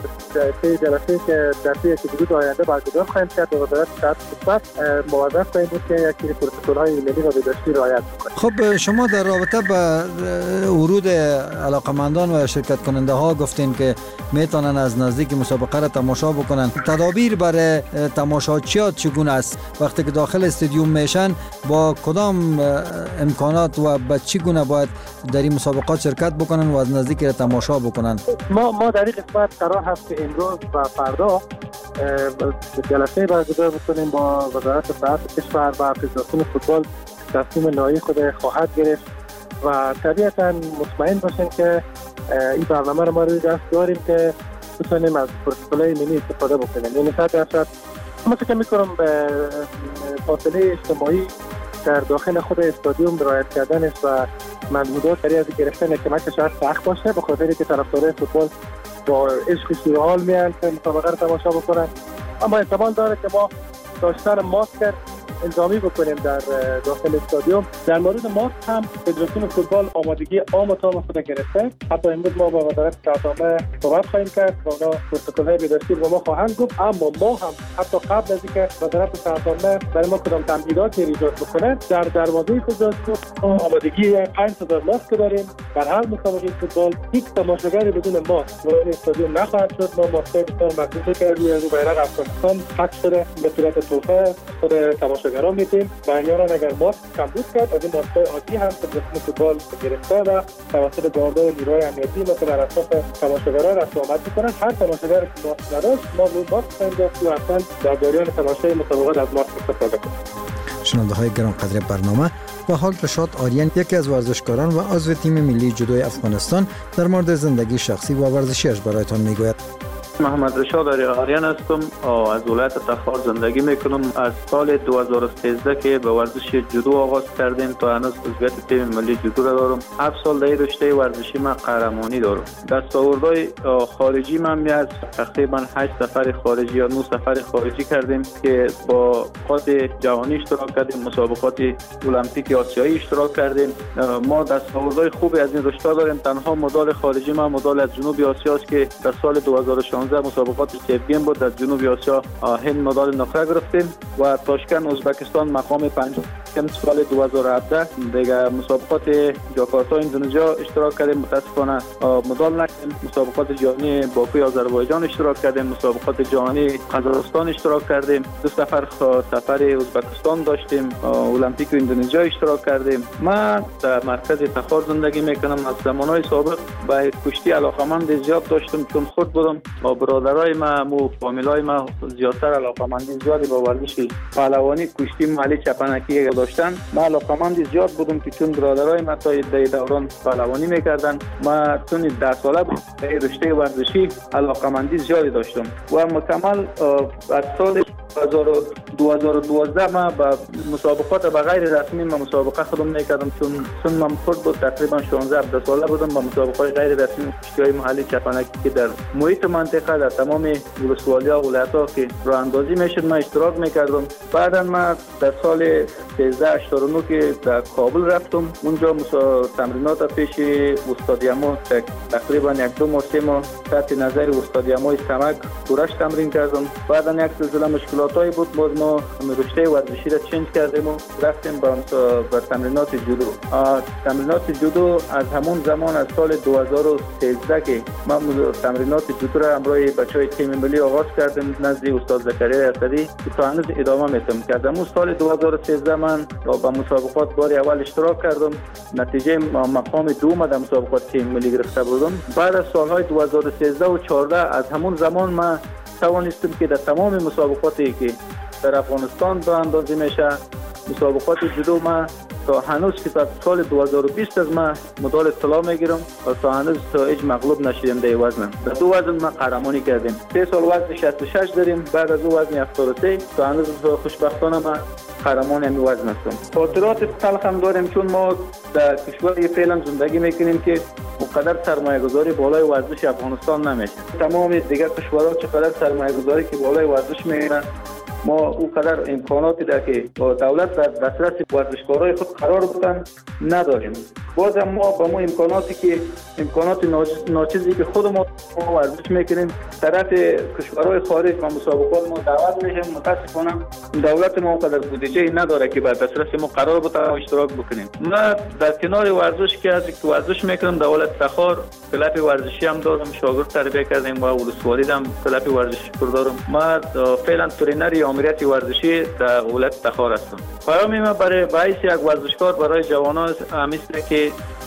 طی جلسه که در طی حدود آینده برگزار خواهیم کرد با وزارت صحت کشور موظف خواهیم بود که یک پروتکل‌های ایمنی و بهداشتی رعایت کنیم. خب شما در رابطه با ورود علاقمندان و شرکت کننده ها گفتین که میتونن از نزدیک مسابقه را تماشا بکنن. تدابیر برای تماشاچیان چگونه است؟ وقتی که داخل استادیوم میشن با کدام امکانات و با چگونه باید در این مسابقات شرکت بکنن و از نزدیک را تماشا بکنن؟ ما ما در این قسمت قرار هست که امروز و فردا جلسه برگزار بکنیم با وزارت صحت کشور و فدراسیون فوتبال. تصمیم نهایی خود خواهد گرفت و طبیعتاً مطمئن باشین که این برنامه رو ما روی دست داریم که بتونیم از پروتکل‌های ایمنی استفاده بکنیم. یعنی صد درصد ما فکر می‌کنم به فاصله اجتماعی در داخل خود استادیوم رعایت کردنش و محدودات برای از گرفتن کمک شاید سخت باشه، به خاطری که طرفدارای فوتبال با عشق سورحال میان که مسابقه رو تماشا بکنن. اما احتمال داره که ما داشتن ماسک الزامی بکنیم در داخل استادیوم. در مورد ماسک هم فدراسیون فوتبال آمادگی عام تام خود گرفته. حتی امروز ما با وزارت صحت صحبت خواهیم کرد و اونا پروتکل‌های بهداشتی رو ما خواهند گفت، اما ما هم حتی قبل از اینکه وزارت صحت برای ما کدام تمهیداتی ایجاد بکنه در دروازه فدراسیون آمادگی پنج هزار ماسک داریم. در هر مسابقه فوتبال هیچ تماشاگری بدون ماسک وارد استادیوم نخواهد شد. ما ماسک بسیار مخصوص کردیم رو بیرق افغانستان پخش شده به صورت توفه خود تماشاگران میدیم و اگر اگر ماسک کمبود کرد از این ماسک عادی هم فدراسیون فوتبال گرفته و توسط گاردا و نیروهای امنیتی مثل بر اساس تماشاگران رسومات میکنن. هر تماشاگر که ماسک نداشت ما رو ماسک انداخت و اصلا در جریان تماشای مسابقات از ماسک استفاده کنیم. شنونده های گرانقدر برنامه، و حال رشاد آریان یکی از ورزشکاران و عضو تیم ملی جودوی افغانستان در مورد زندگی شخصی و ورزشیش برایتان میگوید. محمد رشاد آریان هستم، از ولایت تخار زندگی میکنم. از سال دو هزار و سیزده که به ورزش جودو آغاز کردیم تا هنوز عضویت تیم ملی جودو را دارم. هفت سال در رشته ورزشی من قهرمانی دارم. دستاوردهای خارجی من میاد تقریبا هشت سفر خارجی یا نه سفر خارجی کردیم که با خود جهانی اشتراک کردیم، مسابقات المپیک آسیایی اشتراک کردیم. ما دستاوردهای خوبی از این رشته داریم. تنها مدال خارجی من مدال از جنوب آسیا است که در سال دو هزار و شانزده مسابقات سیف گیم بود، در جنوب آسیا هند مدال نقره گرفتیم و تاشکند ازبکستان مقام پنجم. سال دو هزار و هفده دیگه مسابقات جاکارتا اندونزیا اشتراک کردیم، متاسفانه مدال نگرفتیم. مسابقات جهانی باکوی آذربایجان اشتراک کردیم، مسابقات جهانی قزاقستان اشتراک کردیم، دو سفر سفر ازبکستان داشتیم، المپیک اندونزیا اشتراک کردیم. من در مرکز تخار زندگی میکنم. از زمانهای سابق به کشتی علاقمند زیاد داشتم، چون خود بودم با برادرای ما و فامیلای ما زیادتر علاقمندی زیادی با ورزش پهلوانی کشتی محلی چپنکی داشتن. ما علاقمندی زیاد بودم که چون برادرای ما تا در دوران پهلوانی میکردن، ما چون ده ساله به رشته ورزشی علاقمندی زیادی داشتم و مکمل از سال دو هزار و دوازده ما با مسابقات به غیر رسمی ما مسابقه خودم میکردم، چون چون من خود بود تقریبا شانزده هفده ساله بودم با مسابقات غیر رسمی کشتی‌های محلی چپنکی که در محیط منطقه در تمام ولسوالی‌ها و ولایت‌ها که راه اندازی میشد ما اشتراک میکردم. بعدا ما در سال سیزده هشتاد و نه که در کابل رفتم، اونجا تمرینات پیش استاد یما تقریبا یک دو ماه سه ماه تحت نظر استاد یما سمک کورش تمرین کردم. بعدا یک سلسله مشکلاتایی بود، باز ما رشته ورزشی را چنج کردیم و رفتیم با تمرینات جودو. تمرینات جودو از همون زمان از سال دو هزار و سیزده که ما تمرینات جودو را همراه بچهای تیم ملی آغاز کردیم نزد استاد زکریا اسدی که تا هنوز ادامه میتم کردم. اون سال دو هزار و سیزده من با مسابقات بار اول اشتراک کردم، نتیجه مقام دوم در مسابقات تیم ملی گرفته بودم. بعد از سالهای دو هزار و سیزده و چهارده از همون زمان ما توانستم که در تمام مسابقاتی که در افغانستان راه اندازی میشه مسابقات جودو ما تا هنوز که تا سال دو هزار و بیست از ما مدال طلا میگیرم و تا هنوز تا هیچ مغلوب نشدیم در وزن. در دو وزن ما قهرمانی کردیم. سه سال وزن شصت و شش داریم، بعد از او وزن هفتاد و سه تا هنوز خوشبختانه ما قهرمان همین وزن هستم. خاطرات تلخ هم داریم، چون ما در کشوری فعلا زندگی میکنیم که اونقدر سرمایه گذاری بالای ورزش افغانستان نمیشه. تمام دیگر کشورها چقدر سرمایه گذاری که بالای ورزش میکنن، ما او قدر امکاناتی در که با دولت در دسترس ورزشکارای خود قرار بدن نداریم. باز هم ما با ما امکاناتی که امکانات ناچیزی که خود ما ورزش میکنیم طرف کشورهای خارج و مسابقات ما دعوت میشیم، متاسفانه دولت ما قدر بودجه نداره که بر دسترس ما قرار بده و اشتراک بکنیم. ما در کنار ورزش که از که ورزش میکنم دولت تخار کلاب ورزشی هم دارم، شاگرد تربیت کردیم و ولسوالی هم کلاب ورزشی دارم. ما فعلا ترینر امریت ورزشی در ولایت تخار هستم. پیام ما برای باعث یک ورزشکار برای جوانان همیشه که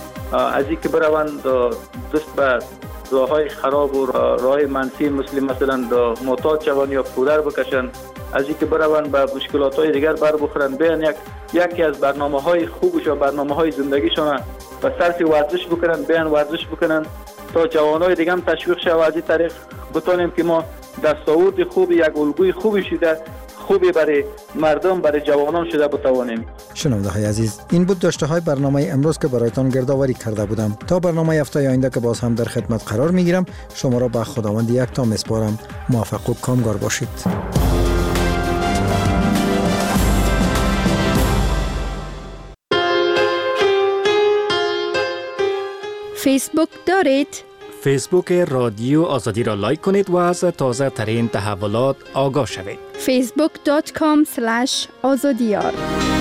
از اینکه بروند دست به راههای خراب و راه منفی مثل مثلا معتاد شوند یا پودر بکشند، از اینکه بروند به مشکلات‌های دیگر بر بخورند، بیان یک یکی از برنامه‌های خوبش و برنامه‌های زندگیشون به صرف ورزش بکنند، بیان ورزش بکنند تا جوانای دیگه هم تشویق شود. از این طریق بتونیم که ما دستاورد خوبی، یک الگوی خوبی شده خوبی برای مردم، برای جوانان شده بتوانیم. شنونده های عزیز، این بود داشته های برنامه امروز که برایتان گردآوری کرده بودم. تا برنامه هفته آینده که باز هم در خدمت قرار میگیرم، شما را به خداوند یک تا میسپارم. موفق و کامگار باشید. فیسبوک دارید؟ فیسبوک رادیو آزادی را لایک کنید و از تازه ترین تحولات آگاه شوید. فیسبوک دات کام سلش آزادیار